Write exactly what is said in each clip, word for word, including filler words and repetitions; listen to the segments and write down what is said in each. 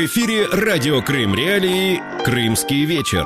В эфире радио Крым Реалии «Крымский вечер».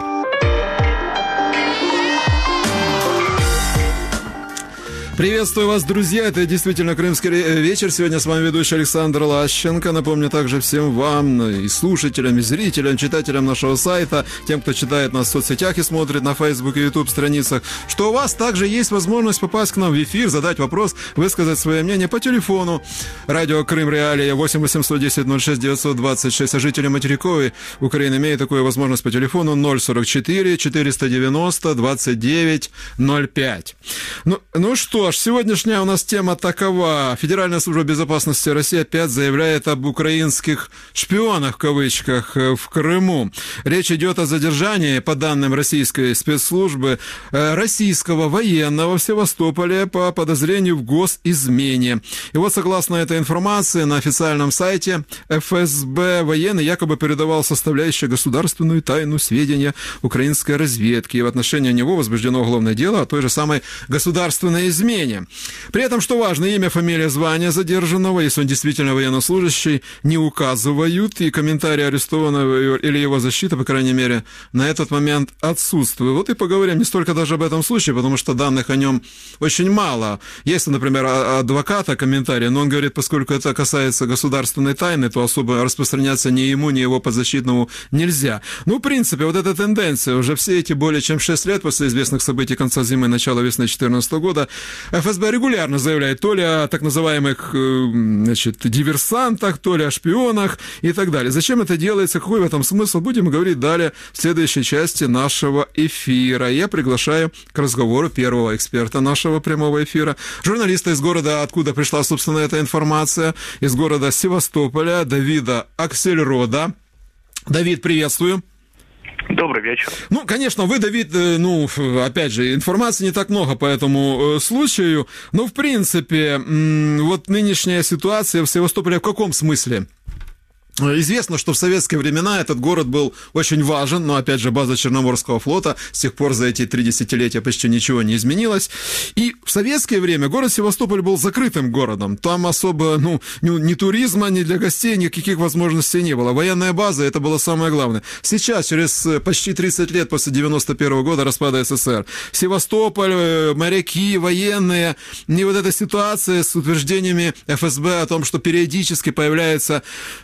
Приветствую вас, друзья. Это действительно «Крымский вечер». Сегодня с вами ведущий Александр Лащенко. Напомню также всем вам, и слушателям, и зрителям, читателям нашего сайта, тем, кто читает нас в соцсетях и смотрит на Facebook и YouTube страницах, что у вас также есть возможность попасть к нам в эфир, задать вопрос, высказать свое мнение по телефону. Радио Крым Реалии восемь восемьсот десять ноль шесть девятьсот двадцать шесть. А жители материковой Украины имеют такую возможность по телефону ноль сорок четыре четыреста девяносто двадцать девять ноль пять. Ну, ну что ж, сегодняшняя у нас тема такова. Федеральная служба безопасности России опять заявляет об украинских шпионах, в кавычках, в Крыму. Речь идет о задержании, по данным российской спецслужбы, российского военного в Севастополе по подозрению в госизмене. И вот, согласно этой информации, на официальном сайте эф эс бэ военный якобы передавал составляющие государственную тайну сведения украинской разведки. И в отношении него возбуждено уголовное дело о той же самой государственной измене. При этом, что важно, имя, фамилия, звание задержанного, если он действительно военнослужащий, не указывают, и комментарии арестованного или его защита, по крайней мере, на этот момент отсутствуют. Вот и поговорим не столько даже об этом случае, потому что данных о нем очень мало. Есть, например, адвоката комментарий, но он говорит, поскольку это касается государственной тайны, то особо распространяться ни ему, ни его подзащитному нельзя. Ну, в принципе, вот эта тенденция, уже все эти более чем шесть лет после известных событий конца зимы и начала весны две тысячи четырнадцатого года, эф эс бэ регулярно заявляет то ли о так называемых, значит, диверсантах, то ли о шпионах и так далее. Зачем это делается, какой в этом смысл, будем говорить далее в следующей части нашего эфира. Я приглашаю к разговору первого эксперта нашего прямого эфира, журналиста из города, откуда пришла, собственно, эта информация, из города Севастополя, Давида Аксельрода. Давид, приветствую. Добрый вечер. Ну, конечно, вы, Давид, ну, опять же, информации не так много по этому случаю, но, в принципе, вот нынешняя ситуация в Севастополе в каком смысле? Известно, что в советские времена этот город был очень важен, но, опять же, база Черноморского флота, с тех пор за эти три десятилетия почти ничего не изменилось. И в советское время город Севастополь был закрытым городом. Там особо, ну, ни туризма, ни для гостей, никаких возможностей не было. Военная база, это было самое главное. Сейчас, через почти тридцать лет после девяносто первого года распада эс эс эр, Севастополь, моряки, военные, и вот эта ситуация с утверждениями эф эс бэ о том, что периодически появляются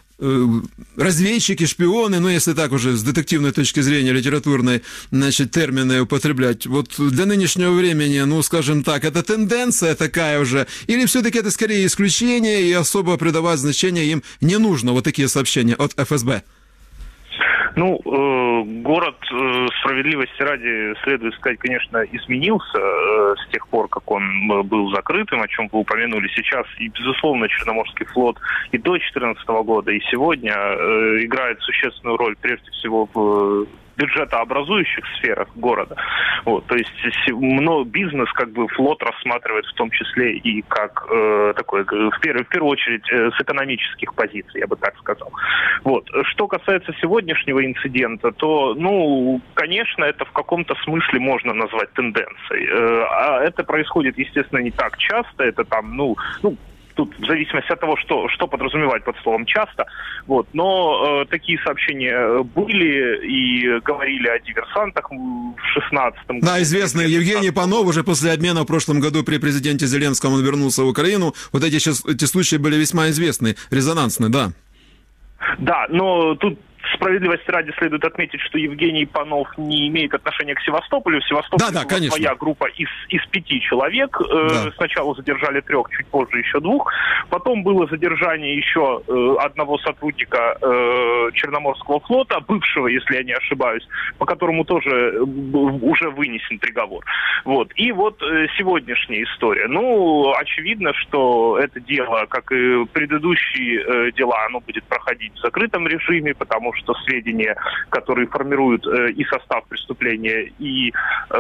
разведчики, шпионы, ну, если так уже с детективной точки зрения, литературной, значит, термины употреблять. Вот для нынешнего времени, ну, скажем так, это тенденция такая уже, или все-таки это скорее исключение, и особо придавать значение им не нужно, вот такие сообщения от эф эс бэ? Ну, э, город, э, справедливости ради, следует сказать, конечно, изменился э, с тех пор, как он был закрытым, о чем вы упомянули сейчас. И, безусловно, Черноморский флот и до две тысячи четырнадцатого года, и сегодня э, играет существенную роль, прежде всего, в бюджетообразующих сферах города. Вот, то есть много, бизнес, как бы, флот рассматривает в том числе и как э, такой, в первую, в первую очередь, э, с экономических позиций, я бы так сказал. Вот. Что касается сегодняшнего инцидента, то, ну, конечно, это в каком-то смысле можно назвать тенденцией. Э, а это происходит, естественно, не так часто. Это там, ну, ну тут в зависимости от того, что, что подразумевать под словом «часто». Вот. Но э, такие сообщения были и говорили о диверсантах в шестнадцатом году. Да, известный Евгений Панов уже после обмена в прошлом году при президенте Зеленском, он вернулся в Украину. Вот эти, эти случаи были весьма известны, резонансны, да. Да, но тут справедливости ради следует отметить, что Евгений Панов не имеет отношения к Севастополю. В Севастополе да, да, была своя группа из, из пяти человек. Да. Сначала задержали трех, чуть позже еще двух. Потом было задержание еще одного сотрудника Черноморского флота, бывшего, если я не ошибаюсь, по которому тоже уже вынесен приговор. Вот. И вот сегодняшняя история. Ну, очевидно, что это дело, как и предыдущие дела, оно будет проходить в закрытом режиме, потому что сведения, которые формируют э, и состав преступления, и э,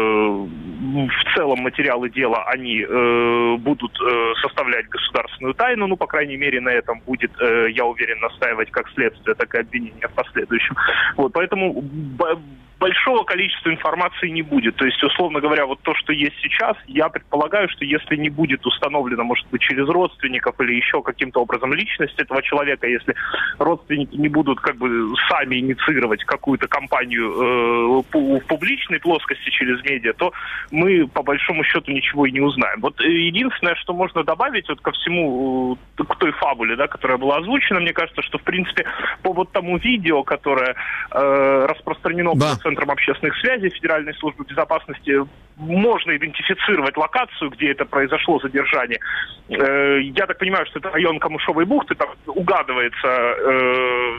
в целом материалы дела, они э, будут э, составлять государственную тайну. Ну, по крайней мере, на этом будет, э, я уверен, настаивать как следствие, так и обвинение в последующем. Вот, поэтому б- большого количества информации не будет. То есть, условно говоря, вот то, что есть сейчас, я предполагаю, что если не будет установлено, может быть, через родственников или еще каким-то образом личность этого человека, если родственники не будут как бы сами инициировать какую-то кампанию э, в публичной плоскости через медиа, то мы по большому счету ничего и не узнаем. Вот единственное, что можно добавить вот ко всему, к той фабуле, да, которая была озвучена, мне кажется, что в принципе по вот тому видео, которое э, распространено да. по Центрам общественных связей Федеральной службы безопасности, можно идентифицировать локацию, где это произошло задержание. Э, я так понимаю, что это район Камышовой бухты, там угадывается э,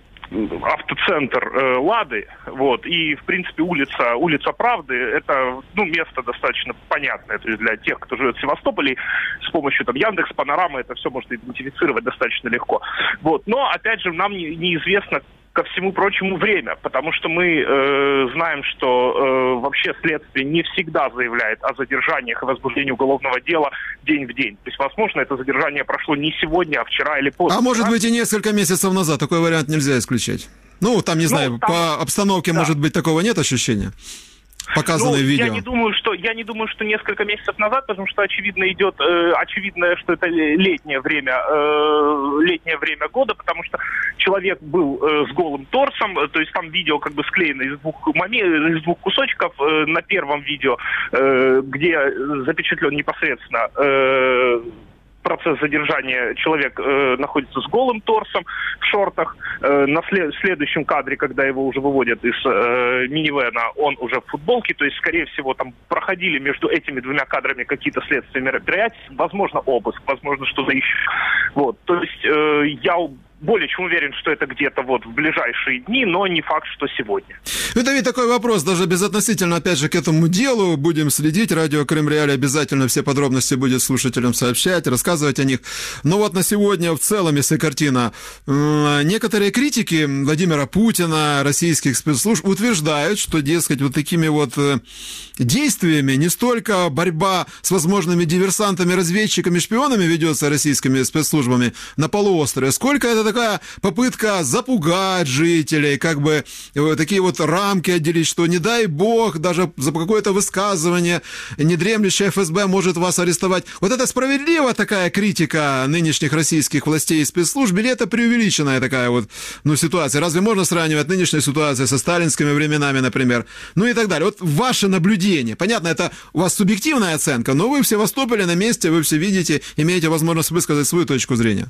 автоцентр э, Лады, вот, и, в принципе, улица, улица Правды, это, ну, место достаточно понятное, то есть для тех, кто живет в Севастополе, с помощью, там, Яндекс, Панорамы, это все можно идентифицировать достаточно легко, вот, но, опять же, нам не, неизвестно, ко всему прочему, время, потому что мы э, знаем, что э, вообще следствие не всегда заявляет о задержаниях и возбуждении уголовного дела день в день. То есть, возможно, это задержание прошло не сегодня, а вчера или позавчера. А может быть и несколько месяцев назад. Такой вариант нельзя исключать. Ну, там, не ну, знаю, там, по обстановке, да. может быть, такого нет ощущения? Показанное ну, видео. Я не думаю, что я не думаю, что несколько месяцев назад, потому что очевидно идет, э, очевидно, что это летнее время, э, летнее время года, потому что человек был э, с голым торсом, э, то есть там видео как бы склеено из двух моментов, из двух кусочков. Э, на первом видео, э, где запечатлен непосредственно э, процесс задержания, человек э, находится с голым торсом в шортах. Э, на след- следующем кадре, когда его уже выводят из э, минивэна, он уже в футболке. То есть, скорее всего, там проходили между этими двумя кадрами какие-то следственные мероприятия. Возможно, обыск, возможно, что-то еще. Вот. То есть, э, я более чем уверен, что это где-то вот в ближайшие дни, но не факт, что сегодня. Это ведь такой вопрос, даже безотносительно, опять же, к этому делу. Будем следить. Радио Крым Реалии обязательно все подробности будет слушателям сообщать, рассказывать о них. Но вот на сегодня в целом, если картина, некоторые критики Владимира Путина, российских спецслужб утверждают, что, дескать, вот такими вот действиями не столько борьба с возможными диверсантами, разведчиками, шпионами ведется российскими спецслужбами на полуострове, сколько это такая попытка запугать жителей, как бы такие вот рамки отделить, что не дай бог, даже за какое-то высказывание недремлющая эф эс бэ может вас арестовать. Вот это справедлива такая критика нынешних российских властей и спецслужб, или это преувеличенная такая вот, ну, ситуация? Разве можно сравнивать нынешнюю ситуацию со сталинскими временами, например? Ну и так далее. Вот ваше наблюдение. Понятно, это у вас субъективная оценка, но вы в Севастополе на месте, вы все видите, имеете возможность высказать свою точку зрения.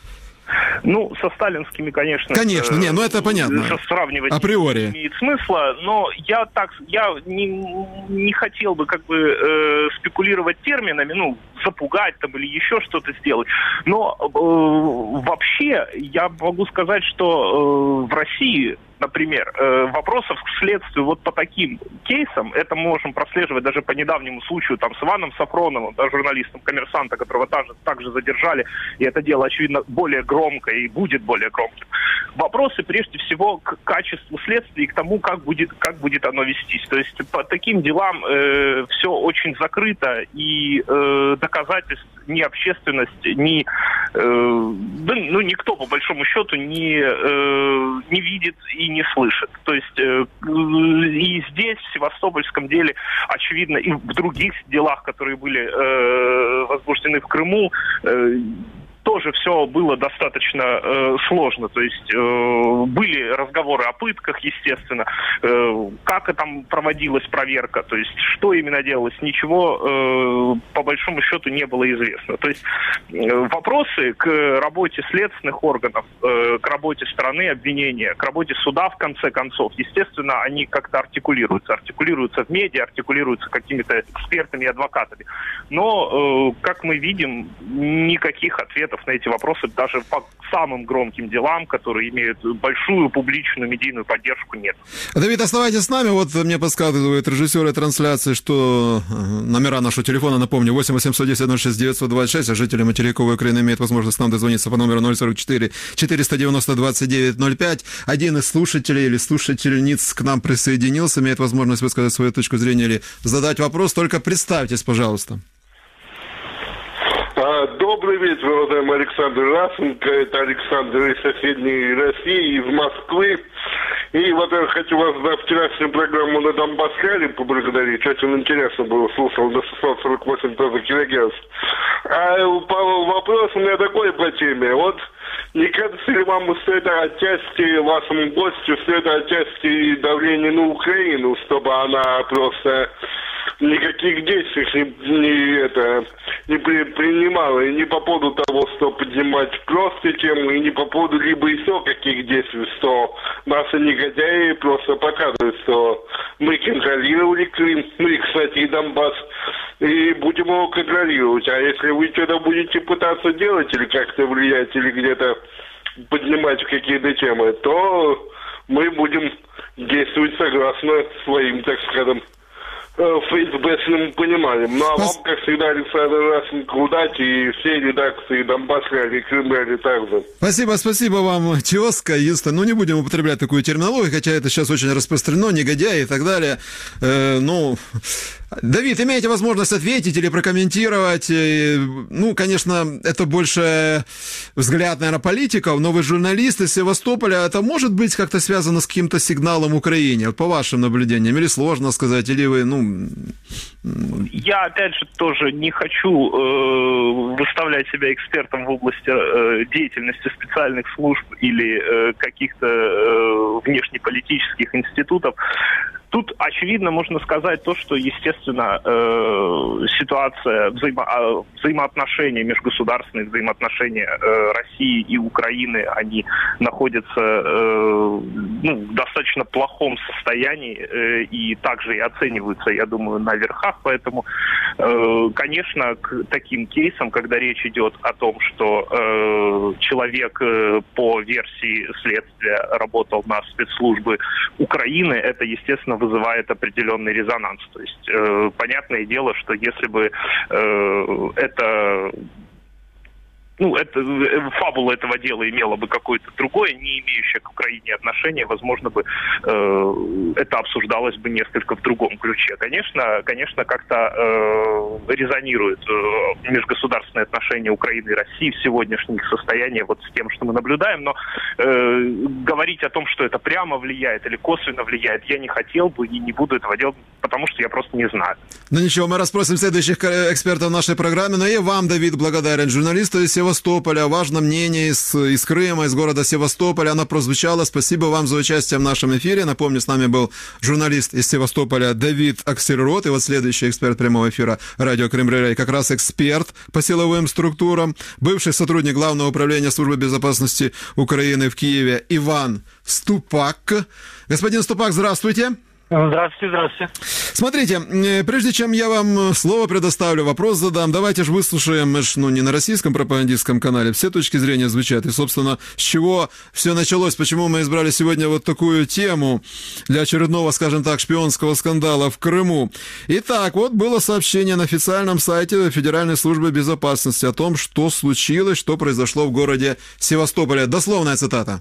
Ну, со сталинскими, конечно... Конечно, не, ну это понятно. Сравнивать априори не имеет смысла, но я так, я не, не хотел бы как бы э, спекулировать терминами, ну, запугать там или еще что-то сделать. Но э, вообще я могу сказать, что э, в России, например, э, вопросов к следствию вот по таким кейсам, это мы можем прослеживать даже по недавнему случаю там с Иваном Сафроновым, да, журналистом «Коммерсанта», которого также, также задержали, и это дело, очевидно, более громкое и будет более громким. Вопросы, прежде всего, к качеству следствия и к тому, как будет, как будет оно вестись. То есть по таким делам э, все очень закрыто, и э, доказательств ни общественность, ни, э, да, ну, никто, по большому счету, не, э, не видит и не слышит. То есть э, и здесь, в Севастопольском деле, очевидно, и в других делах, которые были э, возбуждены в Крыму, э, тоже все было достаточно э, сложно. То есть э, были разговоры о пытках, естественно, э, как там проводилась проверка, то есть что именно делалось, ничего э, по большому счету не было известно. То есть э, вопросы к работе следственных органов, э, к работе стороны обвинения, к работе суда, в конце концов, естественно, они как-то артикулируются. Артикулируются в медиа, артикулируются какими-то экспертами и адвокатами. Но, э, как мы видим, никаких ответов на эти вопросы даже по самым громким делам, которые имеют большую публичную медийную поддержку, нет. Давид, оставайтесь с нами. Вот мне подсказывают режиссеры трансляции, что номера нашего телефона, напомню, восемь восемьсот десять ноль шесть девятьсот двадцать шесть, а жители материковой Украины имеют возможность нам дозвониться по номеру ноль сорок четыре четыреста девяносто двадцать девять ноль пять. Один из слушателей или слушательниц к нам присоединился, имеет возможность высказать свою точку зрения или задать вопрос. Только представьтесь, пожалуйста. Добрый вечер, уважаемый Александр Расенко. Это Александр из соседней России, из Москвы. И, во-первых, хочу вас за вчерашнюю программу на Донбасс-Ралли поблагодарить. Очень интересно было, слушал до шестьсот сорок восемь тоже килогерц. А вопрос у меня такой по теме. Вот не кажется ли вам, что это отчасти вашему гостю, что это отчасти давление на Украину, чтобы она просто никаких действий не, не, это, не при, принимала, и не по поводу того, что поднимать просто тему, и не по поводу либо еще каких действий, что наши негодяи просто показывают, что мы контролировали Крым, ну и, кстати, и Донбасс, и будем его контролировать. А если вы что-то будете пытаться делать, или как-то влиять, или где-то поднимать какие-то темы, то мы будем действовать согласно своим, так скажем, ФСБшным пониманием. Ну а вам, как всегда, Александр Лащенко, удачи, и все редакции Донбасс-Ралли, Крым-Ралли также. Спасибо, спасибо вам, тезка. Единственное, ну не будем употреблять такую терминологию, хотя это сейчас очень распространено, негодяи и так далее. Э, ну, Давид, имеете возможность ответить или прокомментировать? Ну, конечно, это больше взгляд, наверное, политиков, но вы журналисты из Севастополя. Это может быть как-то связано с каким-то сигналом Украине, по вашим наблюдениям? Или сложно сказать, или вы, ну... Я, опять же, тоже не хочу э, выставлять себя экспертом в области э, деятельности специальных служб или э, каких-то э, внешнеполитических институтов. Тут, очевидно, можно сказать то, что, естественно, э, ситуация, взаимо, взаимоотношения, межгосударственные взаимоотношения э, России и Украины, они находятся э, ну, в достаточно плохом состоянии э, и также и оцениваются, я думаю, на верхах. Поэтому, э, конечно, к таким кейсам, когда речь идет о том, что э, человек э, по версии следствия работал на спецслужбы Украины, это, естественно, вызывает определенный резонанс. То есть э, понятное дело, что если бы э, это... Ну, это, фабула этого дела имела бы какое-то другое, не имеющее к Украине отношение, возможно бы э, это обсуждалось бы несколько в другом ключе. Конечно, конечно, как-то э, резонирует э, межгосударственные отношения Украины и России в сегодняшних состояниях вот с тем, что мы наблюдаем, но э, говорить о том, что это прямо влияет или косвенно влияет, я не хотел бы и не буду этого делать, потому что я просто не знаю. Ну ничего, мы расспросим следующих экспертов нашей программы, но и вам, Давид, благодарен. Журналисту из Севастополя, важное мнение из, из Крыма, из города Севастополя, оно прозвучало. Спасибо вам за участие в нашем эфире. Напомню, с нами был журналист из Севастополя Давид Аксельрод, и вот следующий эксперт прямого эфира радио Крым-Ралли, как раз эксперт по силовым структурам, бывший сотрудник Главного управления службы безопасности Украины в Киеве Иван Ступак. Господин Ступак, здравствуйте. Здравствуйте, здравствуйте. Смотрите, прежде чем я вам слово предоставлю, вопрос задам, давайте же выслушаем, мы ж, ну, не на российском пропагандистском канале, все точки зрения звучат. И, собственно, с чего все началось, почему мы избрали сегодня вот такую тему для очередного, скажем так, шпионского скандала в Крыму. Итак, вот было сообщение на официальном сайте Федеральной службы безопасности о том, что случилось, что произошло в городе Севастополе. Дословная цитата.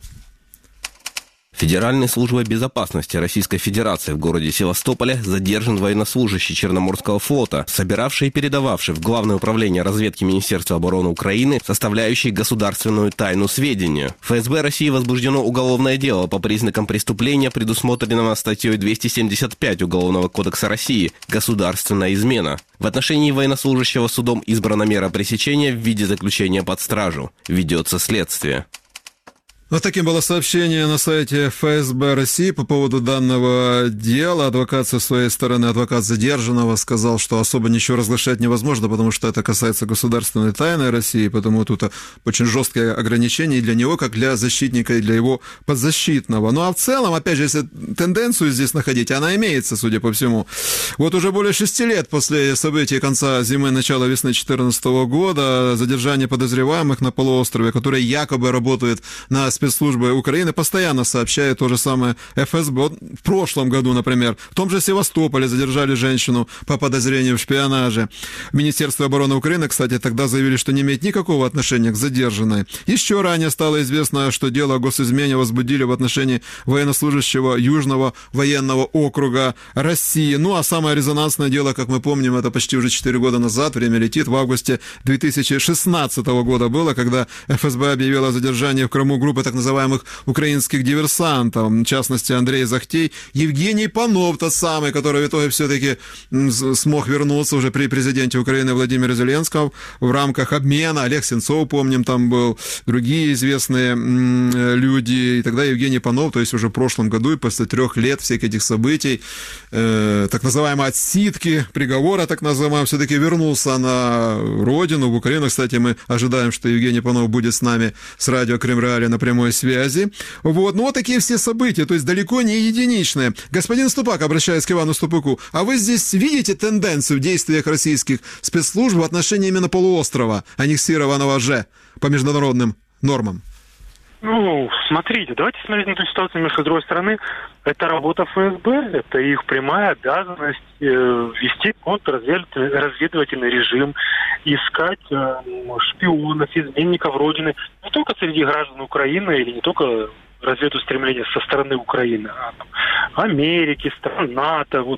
Федеральной службой безопасности Российской Федерации в городе Севастополе задержан военнослужащий Черноморского флота, собиравший и передававший в Главное управление разведки Министерства обороны Украины составляющий государственную тайну сведения. В ФСБ России возбуждено уголовное дело по признакам преступления, предусмотренного статьей двести семьдесят пять Уголовного кодекса России «Государственная измена». В отношении военнослужащего судом избрана мера пресечения в виде заключения под стражу. Ведется следствие. Вот таким было сообщение на сайте ФСБ России по поводу данного дела. Адвокат со своей стороны, адвокат задержанного, сказал, что особо ничего разглашать невозможно, потому что это касается государственной тайны России, потому тут очень жесткие ограничения и для него, как для защитника, и для его подзащитного. Ну а в целом, опять же, если тенденцию здесь находить, она имеется, судя по всему. Вот уже более шести лет после событий конца зимы, начала весны две тысячи четырнадцатого года, задержание подозреваемых на полуострове, которые якобы работают на спецслужбы Украины, постоянно сообщают то же самое ФСБ. Вот в прошлом году, например, в том же Севастополе задержали женщину по подозрению в шпионаже. Министерство обороны Украины, кстати, тогда заявили, что не имеет никакого отношения к задержанной. Еще ранее стало известно, что дело о госизмене возбудили в отношении военнослужащего Южного военного округа России. Ну, а самое резонансное дело, как мы помним, это почти уже четыре года назад, время летит, в августе две тысячи шестнадцатого года было, когда ФСБ объявила о задержании в Крыму группы так называемых украинских диверсантов, в частности, Андрей Захтей, Евгений Панов, тот самый, который в итоге все-таки смог вернуться уже при президенте Украины Владимире Зеленском в рамках обмена. Олег Сенцов, помним, там был, другие известные люди. И тогда Евгений Панов, то есть уже в прошлом году и после трех лет всех этих событий, э, так называемой отсидки, приговора так называемого, все-таки вернулся на родину, в Украину. Кстати, мы ожидаем, что Евгений Панов будет с нами с радио Крым Реалии на прямой связи. Вот. Ну, вот такие все события, то есть далеко не единичные. Господин Ступак, обращаясь к Ивану Ступаку, а вы здесь видите тенденцию в действиях российских спецслужб в отношении именно полуострова, аннексированного же по международным нормам? Ну, смотрите, давайте смотреть на эту ситуацию немножко с другой стороны. Это работа эф эс бэ, это их прямая обязанность э, вести контрразведывательный режим, искать э, шпионов, изменников Родины, не только среди граждан Украины или не только разведустремления со стороны Украины, а там, Америки, стран НАТО, вот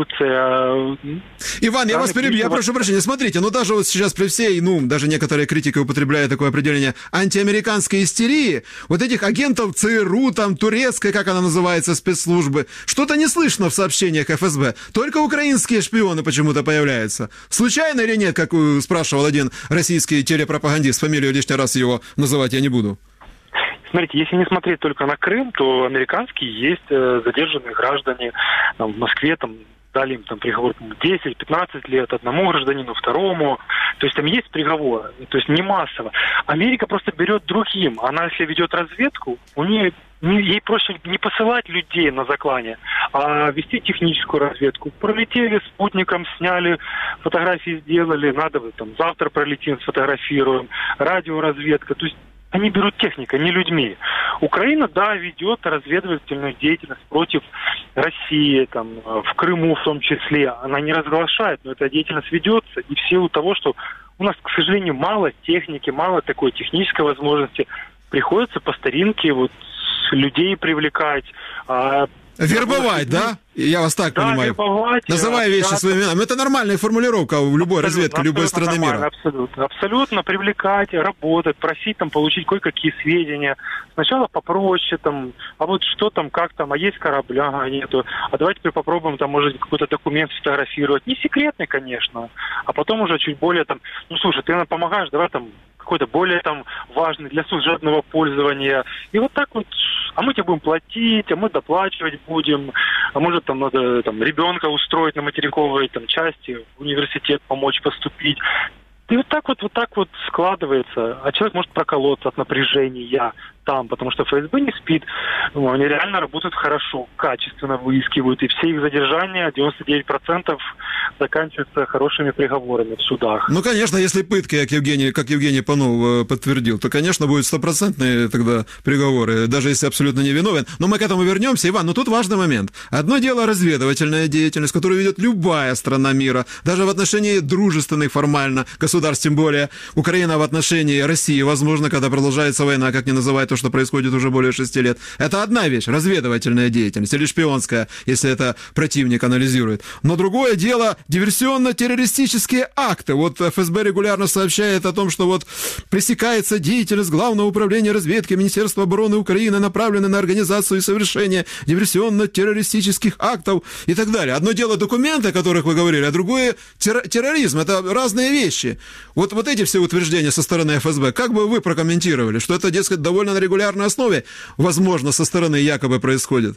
Турция. Иван, я вас перебью, я прошу прощения. Смотрите, ну даже вот сейчас при всей, ну, даже некоторые критики употребляют такое определение антиамериканской истерии, вот этих агентов ЦРУ, там, турецкой, как она называется, спецслужбы, что-то не слышно в сообщениях эф эс бэ. Только украинские шпионы почему-то появляются. Случайно или нет, как спрашивал один российский телепропагандист, фамилию лишний раз его называть я не буду. Смотрите, если не смотреть только на Крым, то американские есть э, задержанные граждане там, в Москве, там дали им там приговор десять-пятнадцать лет одному гражданину, второму. То есть там есть приговоры, то есть не массово. Америка просто берет другим. Она, если ведет разведку, у нее ей проще не посылать людей на заклание, а вести техническую разведку. Пролетели спутником, сняли, фотографии сделали, надо там завтра пролетим, сфотографируем, радиоразведка. То есть они берут технику, не людьми. Украина, да, ведет разведывательную деятельность против России, там, в Крыму в том числе. Она не разглашает, но эта деятельность ведется. И в силу того, что у нас, к сожалению, мало техники, мало такой технической возможности, приходится по старинке вот людей привлекать. А, вербовать, да? Я вас так да, понимаю. Вербовать, называя вещи общаться. своими именами. Это нормальная формулировка в любой абсолютно, разведке, любой страны мира. Абсолютно. Абсолютно привлекать, работать, просить, там, получить кое-какие сведения. Сначала попроще, там, а вот что там, как там, а есть корабля, а нету. А давайте теперь попробуем, там, может, какой-то документ сфотографировать. Не секретный, конечно. А потом уже чуть более, там, ну, слушай, ты нам помогаешь, давай, там, какой-то более, там, важный для служебного пользования. И вот так вот, а мы тебе будем платить, а мы доплачивать будем, а может, там, надо, там, ребенка устроить на материковой, там, части, в университет помочь поступить. И вот так вот, вот так вот складывается. А человек может проколоться от напряжения там, потому что эф эс бэ не спит. Ну, они реально работают хорошо, качественно выискивают. И все их задержания, девяносто девять процентов, заканчиваются хорошими приговорами в судах. Ну, конечно, если пытки, как Евгений, как Евгений Панов подтвердил, то, конечно, будут стопроцентные тогда приговоры, даже если абсолютно не виновен. Но мы к этому вернемся. Иван, но тут важный момент. Одно дело разведывательная деятельность, которую ведет любая страна мира, даже в отношении дружественных формально государств, тем более Украина в отношении России, возможно, когда продолжается война, как не называют то, что происходит уже более шести лет. Это одна вещь, разведывательная деятельность, или шпионская, если это противник анализирует. Но другое дело диверсионно-террористические акты. Вот эф эс бэ регулярно сообщает о том, что вот пресекается деятельность Главного управления разведки Министерства обороны Украины, направленная на организацию и совершение диверсионно-террористических актов и так далее. Одно дело документы, о которых вы говорили, а другое терр- терроризм. Это разные вещи. Вот, вот эти все утверждения со стороны эф эс бэ, как бы вы прокомментировали, что это, дескать, довольно на регулярной основе, возможно, со стороны якобы происходит?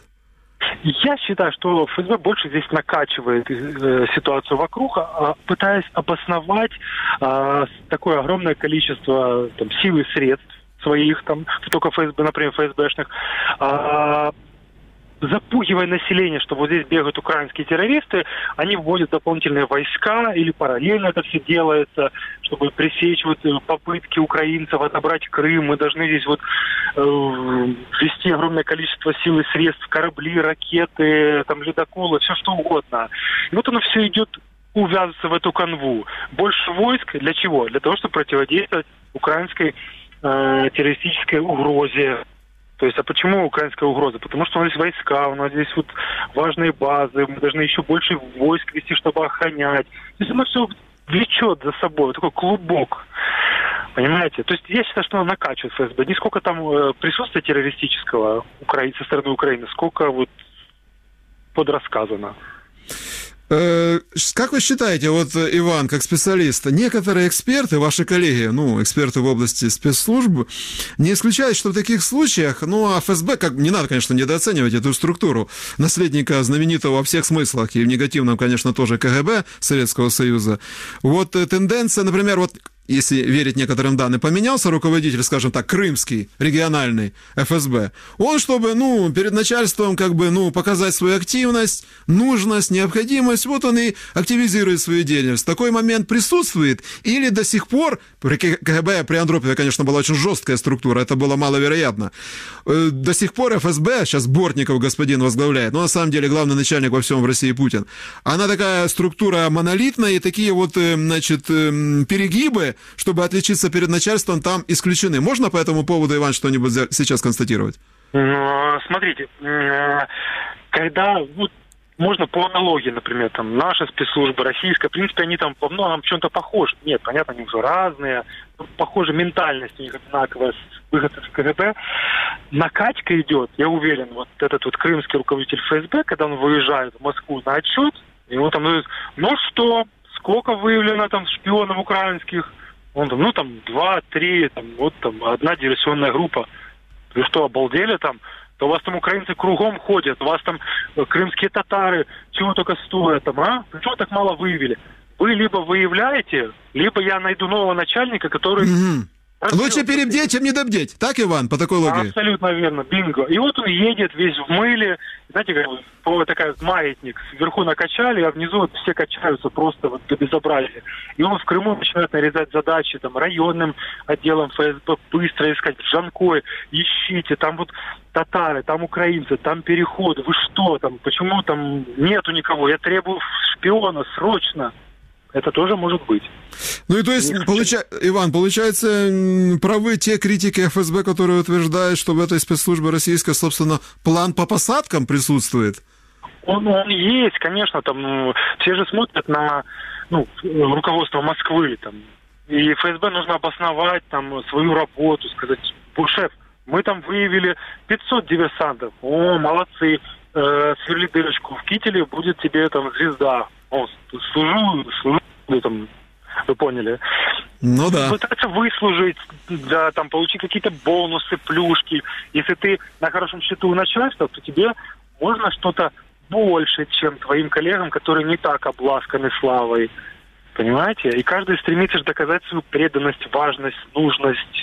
Я считаю, что эф эс бэ больше здесь накачивает э, ситуацию вокруг, э, пытаясь обосновать э, такое огромное количество там, сил и средств своих, там, только эф эс бэ, например, эф эс бэшных, э, запугивая население, что вот здесь бегают украинские террористы, они вводят дополнительные войска или параллельно это все делается, чтобы пресечь вот попытки украинцев отобрать Крым. Мы должны здесь вот э, ввести огромное количество сил и средств, корабли, ракеты, там ледоколы, все что угодно. И вот оно все идет увязываться в эту канву. Больше войск для чего? Для того, чтобы противодействовать украинской э, террористической угрозе. То есть, а почему украинская угроза? Потому что у нас здесь войска, у нас здесь вот важные базы, мы должны еще больше войск вести, чтобы охранять. То есть оно все влечет за собой, такой клубок. Понимаете? То есть я считаю, что надо накачивать ФСБ. Не сколько там э, присутствия террористического Укра... со стороны Украины, сколько вот подрассказано. Как вы считаете, вот, Иван, как специалист, некоторые эксперты, ваши коллеги, ну, эксперты в области спецслужб, не исключают, что в таких случаях, ну, а ФСБ, как, не надо, конечно, недооценивать эту структуру наследника знаменитого во всех смыслах, и в негативном, конечно, тоже КГБ Советского Союза, вот тенденция, например, вот, если верить некоторым данным, поменялся руководитель, скажем так, крымский, региональный ФСБ, он, чтобы, ну, перед начальством, как бы, ну, показать свою активность, нужность, необходимость, вот он и активизирует свою деятельность. Такой момент присутствует, или до сих пор, при КГБ, при Андропове, конечно, была очень жесткая структура, это было маловероятно, до сих пор ФСБ, сейчас Бортников господин возглавляет, но на самом деле главный начальник во всем в России Путин, она такая структура монолитная, и такие вот, значит, перегибы, чтобы отличиться перед начальством, там исключены. Можно по этому поводу, Иван, что-нибудь сейчас констатировать? Ну, смотрите, когда вот, можно по аналогии, например, там наша спецслужба, российская, в принципе, они там по многом чем-то похожи. Нет, понятно, они уже разные, похожи, ментальность у них одинаковая с выходцев из КГБ. Накачка идет, я уверен, вот этот вот крымский руководитель ФСБ, когда он выезжает в Москву на отчет, ему там говорят, ну что, сколько выявлено там шпионов украинских? Он там, ну там, два, три, там, вот там, одна диверсионная группа. Вы что, обалдели там? То у вас там украинцы кругом ходят, у вас там крымские татары, чего только стоят там, а? Почему так мало выявили? Вы либо выявляете, либо я найду нового начальника, который... Mm-hmm. Лучше перебдеть, чем недобдеть. Так, Иван, по такой логике? Абсолютно верно, бинго. И вот он едет весь в мыле, знаете, как такая маятник, сверху накачали, а внизу вот все качаются просто вот до безобразия. И он в Крыму начинает нарезать задачи там районным отделом ФСБ, быстро искать, в Жанкой, ищите, там вот татары, там украинцы, там переходы, вы что там, почему там нету никого, я требую шпиона срочно. Это тоже может быть. Ну и то есть, получа... Иван, получается, правы те критики ФСБ, которые утверждают, что в этой спецслужбе российской, собственно, план по посадкам присутствует? Он, он есть, конечно, там, ну, все же смотрят на, ну, руководство Москвы, там, и ФСБ нужно обосновать там свою работу, сказать, шеф, мы там выявили пятьсот диверсантов, о, молодцы, э, сверли дырочку в кителе, будет тебе там звезда. О, служу, служу, там, вы поняли. Ну да. Пытаться выслужить, да, там, получить какие-то бонусы, плюшки. Если ты на хорошем счету у начальства, то тебе можно что-то больше, чем твоим коллегам, которые не так обласканы славой. Понимаете? И каждый стремится же доказать свою преданность, важность, нужность.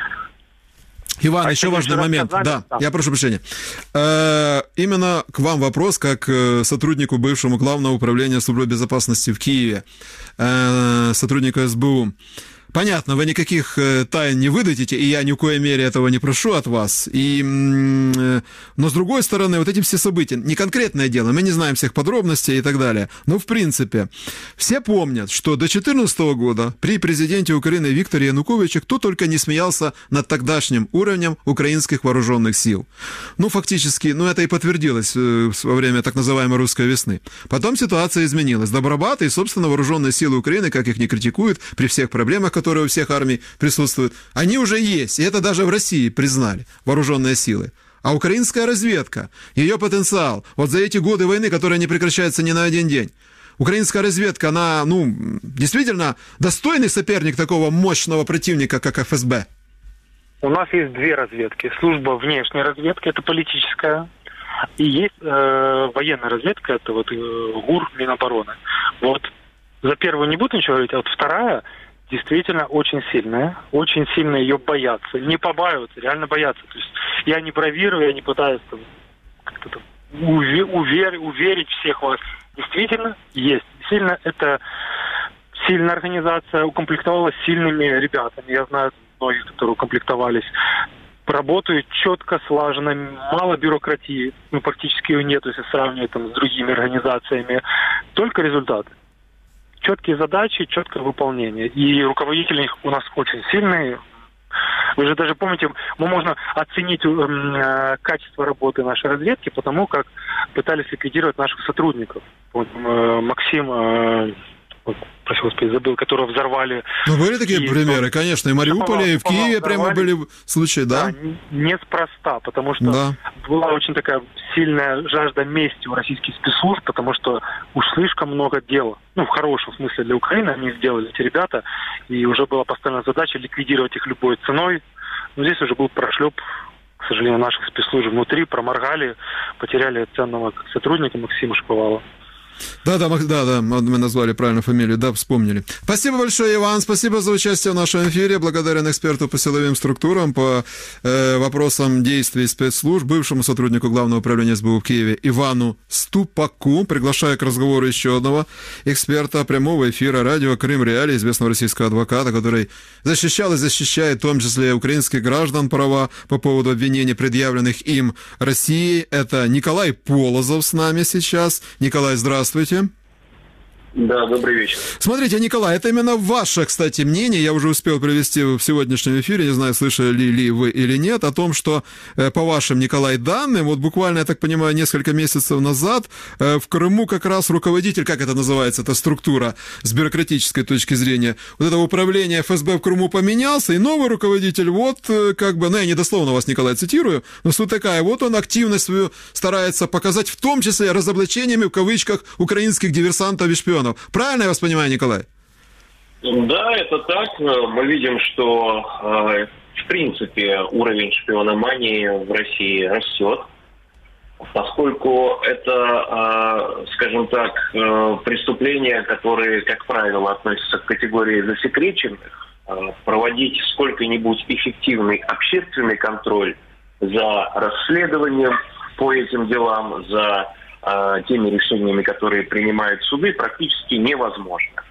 Иван, а еще важный момент. Да, да, я прошу прощения. Э, именно к вам вопрос, как э, сотруднику бывшему Главного управления службы безопасности в Киеве, э, сотруднику СБУ. Понятно, вы никаких тайн не выдадите, и я ни в коей мере этого не прошу от вас. И, но с другой стороны, вот эти все события, не конкретное дело, мы не знаем всех подробностей и так далее, но в принципе, все помнят, что до две тысячи четырнадцатого года при президенте Украины Викторе Януковиче кто только не смеялся над тогдашним уровнем украинских вооруженных сил. Ну, фактически, ну, это и подтвердилось во время так называемой русской весны. Потом ситуация изменилась. Добробат и, собственно, вооруженные силы Украины, как их не критикуют, при всех проблемах, которые у всех армий присутствуют, они уже есть, и это даже в России признали, вооруженные силы. А украинская разведка, ее потенциал, вот за эти годы войны, которая не прекращается ни на один день, украинская разведка, она, ну, действительно достойный соперник такого мощного противника, как ФСБ? У нас есть две разведки. Служба внешней разведки, это политическая, и есть э, военная разведка, это вот э, ГУР Минобороны. Вот за первую не буду ничего говорить, а вот вторая действительно очень сильная, очень сильно ее боятся. Не побаиваются, реально боятся. То есть я не бравирую, я не пытаюсь там, как-то там увер, увер, уверить всех вас. Действительно есть. Действительно, это сильная организация, укомплектовалась сильными ребятами. Я знаю многих, которые укомплектовались. Работают четко, слаженно, мало бюрократии, ну, практически ее нет, если сравнивать там с другими организациями. Только результаты. Четкие задачи, четкое выполнение. И руководители у нас очень сильные. Вы же даже помните, мы можно оценить э, качество работы нашей разведки, потому как пытались ликвидировать наших сотрудников. Вот, э, Максим, э, про Господи, забыл, которого взорвали. Ну, были такие и, примеры, он, конечно, и в Мариуполе, и в Киеве прямо были случаи, да? Да, неспроста, потому что да. была очень такая сильная жажда мести у российских спецслужб, потому что уж слишком много дела. Ну, в хорошем смысле для Украины они сделали, эти ребята, и уже была поставлена задача ликвидировать их любой ценой. Но здесь уже был прошлеп, к сожалению, наших спецслужб внутри, проморгали, потеряли ценного сотрудника Максима Шповала. Да, да, да, да, мы назвали правильно фамилию, да, вспомнили. Спасибо большое, Иван, спасибо за участие в нашем эфире. Благодарен эксперту по силовым структурам, по э, вопросам действий спецслужб, бывшему сотруднику Главного управления эс бэ у в Киеве Ивану Ступаку. Приглашаю к разговору еще одного эксперта прямого эфира радио Крым Реалии, известного российского адвоката, который защищал и защищает в том числе украинских граждан права по поводу обвинений, предъявленных им Россией. Это Николай Полозов с нами сейчас. Николай, здравствуйте. Здравствуйте. Да, добрый вечер. Смотрите, Николай, это именно ваше, кстати, мнение, я уже успел привести в сегодняшнем эфире, не знаю, слышали ли вы или нет, о том, что, по вашим, Николай, данным, вот буквально, я так понимаю, несколько месяцев назад в Крыму как раз руководитель, как это называется, эта структура с бюрократической точки зрения, вот это управление эф эс бэ в Крыму поменялся, и новый руководитель, вот, как бы, ну, я недословно вас, Николай, цитирую, но суть такая, вот он активность свою старается показать, в том числе разоблачениями, в кавычках, украинских диверсантов и шпионов. Правильно я вас понимаю, Николай? Да, это так. Мы видим, что в принципе уровень шпиономании в России растет, поскольку это, скажем так, преступления, которые, как правило, относятся к категории засекреченных. Проводить сколько-нибудь эффективный общественный контроль за расследованием по этим делам, за теми решениями, которые принимают суды, практически невозможно.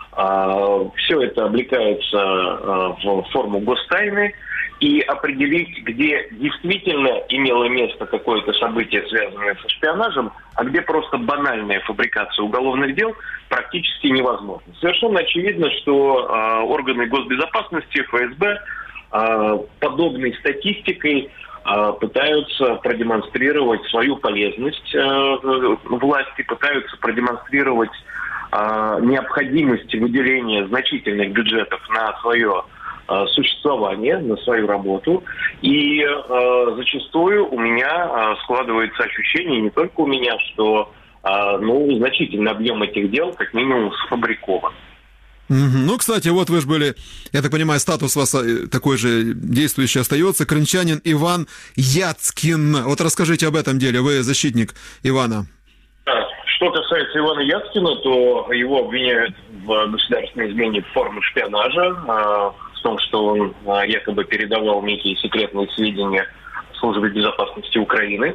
Все это облекается в форму гостайны, и определить, где действительно имело место какое-то событие, связанное со шпионажем, а где просто банальная фабрикация уголовных дел, практически невозможно. Совершенно очевидно, что органы госбезопасности, эф эс бэ, подобной статистикой пытаются продемонстрировать свою полезность э, власти, пытаются продемонстрировать э, необходимость выделения значительных бюджетов на свое э, существование, на свою работу. И э, зачастую у меня э, складывается ощущение, не только у меня, что э, ну, значительный объем этих дел как минимум сфабрикован. Ну, кстати, вот вы же были, я так понимаю, статус у вас такой же действующий остается, крымчанин Иван Яцкин. Вот расскажите об этом деле, вы защитник Ивана. Да. Что касается Ивана Яцкина, то его обвиняют в государственной измене формы шпионажа, в том, что он якобы передавал некие секретные сведения службе безопасности Украины.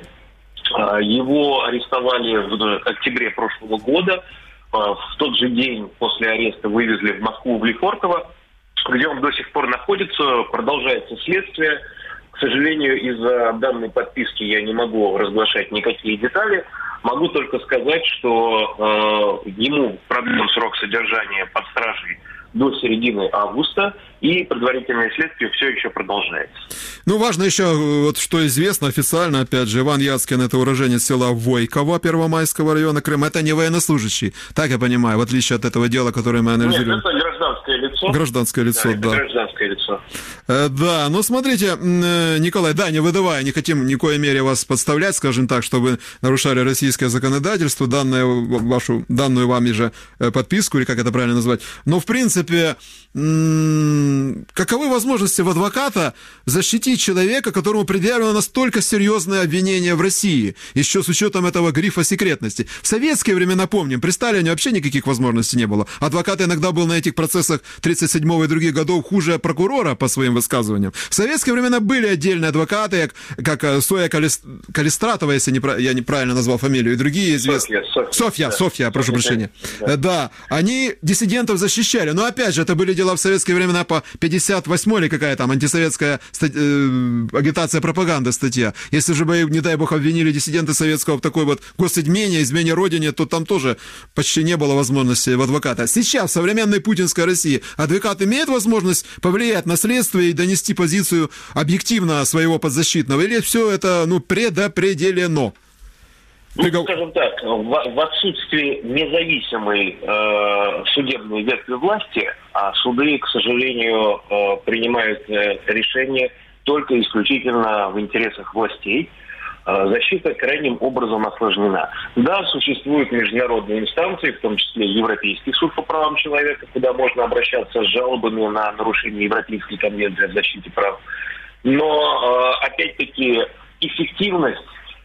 Его арестовали в октябре прошлого года. В тот же день после ареста вывезли в Москву, в Лефортово, где он до сих пор находится, продолжается следствие. К сожалению, из-за данной подписки я не могу разглашать никакие детали. Могу только сказать, что э, ему продлен срок содержания под стражей до середины августа, и предварительное следствие все еще продолжается. Ну, важно еще, вот что известно официально, опять же, Иван Яцкин — это уроженец села Войково Первомайского района Крыма. Это не военнослужащий, так я понимаю, в отличие от этого дела, которое мы анализируем. Нет, это гражданское лицо. Гражданское лицо, да. да. Это гражданское лицо. Э, да, ну, смотрите, Николай, да, не выдавая, не хотим ни в коей мере вас подставлять, скажем так, чтобы нарушали российское законодательство, данное, вашу, данную вами же подписку, или как это правильно назвать. Но, в принципе, каковы возможности в адвоката защитить человека, которому предъявлено настолько серьезное обвинение в России, еще с учетом этого грифа секретности? В советские времена, помним, при Сталине вообще никаких возможностей не было. Адвокат иногда был на этих процессах тридцать седьмого и других годов хуже прокурора по своим высказываниям. В советские времена были отдельные адвокаты, как, как Соя Калистратова, если не, я неправильно назвал фамилию, и другие известные. Софья, Софья, Софья, да. Софья прошу Софья, прощения. Да. да, они диссидентов защищали, но опять же, это были дела в советские времена по пятьдесят восьмой или какая там антисоветская стать, э, агитация, пропаганда статья. Если же бы, не дай бог, обвинили диссиденты советского в такой вот госизмене, измене родине, то там тоже почти не было возможности в адвоката. Сейчас в современной путинской России адвокат имеет возможность повлиять на следствие и донести позицию объективно своего подзащитного, или все это, ну, предопределено? Ну, скажем так, в, в отсутствии независимой э, судебной ветви власти, а суды, к сожалению, э, принимают э, решения только исключительно в интересах властей, э, защита крайним образом осложнена. Да, существуют международные инстанции, в том числе Европейский суд по правам человека, куда можно обращаться с жалобами на нарушение Европейской конвенции о защите прав. Но, э, опять-таки, эффективность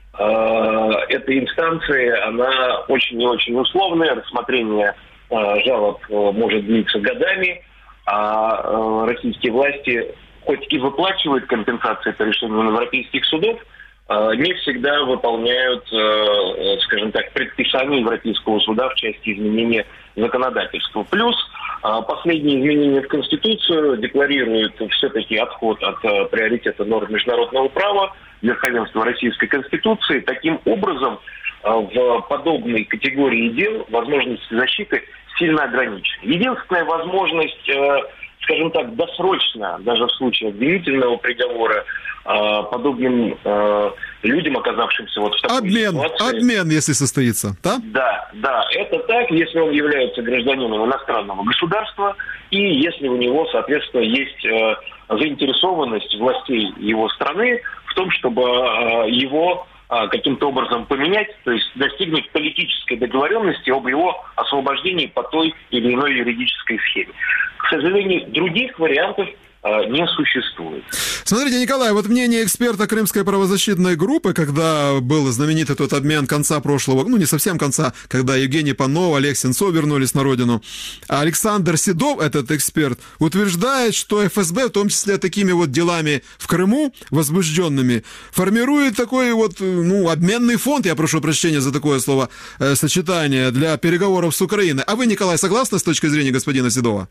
этой инстанции, она очень и очень условная. Рассмотрение э, жалоб э, может длиться годами, а э, российские власти хоть и выплачивают компенсации по решению европейских судов, э, не всегда выполняют, э, скажем так, предписания Европейского суда в части изменения законодательства. Плюс э, последние изменения в Конституцию декларируют все-таки отход от э, приоритета норм международного права, верховенства Российской Конституции. Таким образом, в подобной категории дел возможности защиты сильно ограничены. Единственная возможность, скажем так, досрочно, даже в случае обвинительного приговора, подобным людям, оказавшимся вот в такой обмен, ситуации... Обмен, если состоится, да? Да, да, это так, если он является гражданином иностранного государства и если у него, соответственно, есть заинтересованность властей его страны в том, чтобы э, его э, каким-то образом поменять, то есть достигнуть политической договоренности об его освобождении по той или иной юридической схеме. К сожалению, других вариантов э, не существует. Смотрите, Николай, вот мнение эксперта Крымской правозащитной группы, когда был знаменитый тот обмен конца прошлого, ну не совсем конца, когда Евгений Панов, Олег Сенцов вернулись на родину, а Александр Седов, этот эксперт, утверждает, что эф эс бэ, в том числе такими вот делами в Крыму, возбужденными, формирует такой вот, ну, обменный фонд, я прошу прощения за такое слово, э, сочетание, для переговоров с Украиной. А вы, Николай, согласны с точки зрения господина Седова?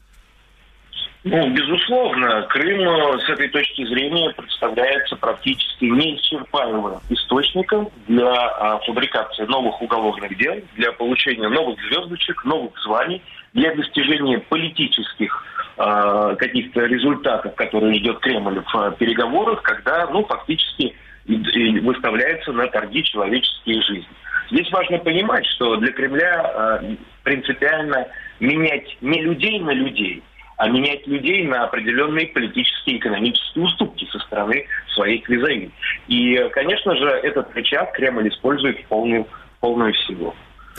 Ну, безусловно, Крым с этой точки зрения представляется практически неисчерпаемым источником для а, фабрикации новых уголовных дел, для получения новых звездочек, новых званий, для достижения политических а, каких-то результатов, которые идет Кремль в а, переговорах, когда, ну, фактически и, и выставляется на торги человеческие жизни. Здесь важно понимать, что для Кремля а, принципиально менять не людей на людей, а менять людей на определенные политические и экономические уступки со стороны своих визави. И, конечно же, этот рычаг Кремль использует в полную, в полную силу.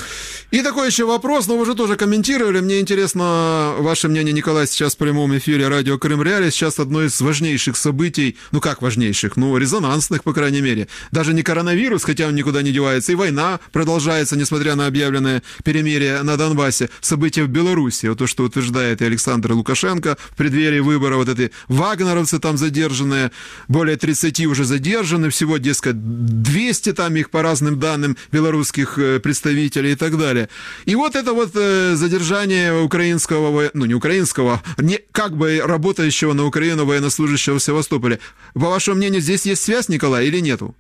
И такой еще вопрос, но вы уже тоже комментировали. Мне интересно ваше мнение, Николай, сейчас в прямом эфире радио Крым Реалии. Сейчас одно из важнейших событий, ну как важнейших, ну резонансных, по крайней мере. Даже не коронавирус, хотя он никуда не девается, и война продолжается, несмотря на объявленное перемирие на Донбассе. События в Беларуси, вот то, что утверждает и Александр Лукашенко в преддверии выборов, вот эти вагнеровцы там задержанные, более тридцати уже задержаны, всего, дескать, двести там их по разным данным белорусских представителей и так далее. И вот это вот э, задержание украинского, ну не украинского, не, как бы работающего на Украину военнослужащего в Севастополе. По вашему мнению, здесь есть связь, Николай, или нету?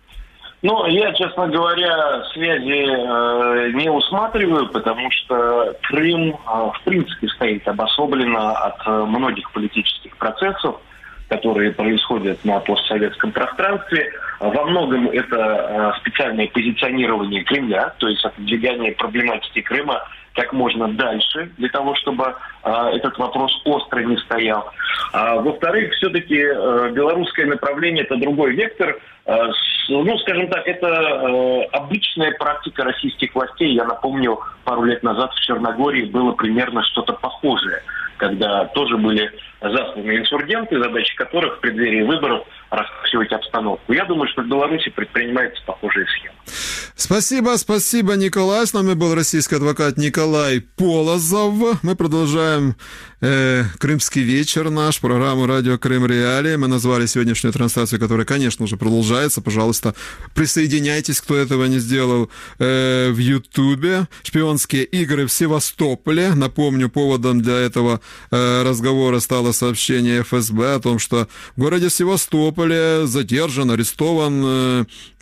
Ну, я, честно говоря, связи э, не усматриваю, потому что Крым, э, в принципе, стоит обособленно от э, многих политических процессов, которые происходят на постсоветском пространстве. Во многом это специальное позиционирование Кремля, то есть отодвигание проблематики Крыма как можно дальше, для того, чтобы этот вопрос остро не стоял. А, во-вторых, все-таки белорусское направление – это другой вектор. Ну, скажем так, это обычная практика российских властей. Я напомню, пару лет назад в Черногории было примерно что-то похожее, когда тоже были засланы инсургенты, задача которых в преддверии выборов раскачивать обстановку. Я думаю, что в Беларуси предпринимается похожая схема. Спасибо, спасибо, Николай. С нами был российский адвокат Николай Полозов. Мы продолжаем э, «Крымский вечер» наш, программу «Радио Крым Реалии». Мы назвали сегодняшнюю трансляцию, которая, конечно же, продолжается. Пожалуйста, присоединяйтесь, кто этого не сделал, э, в Ютубе. «Шпионские игры в Севастополе». Напомню, поводом для этого э, разговора стало сообщение эф эс бэ о том, что в городе Севастополе задержан, арестован э,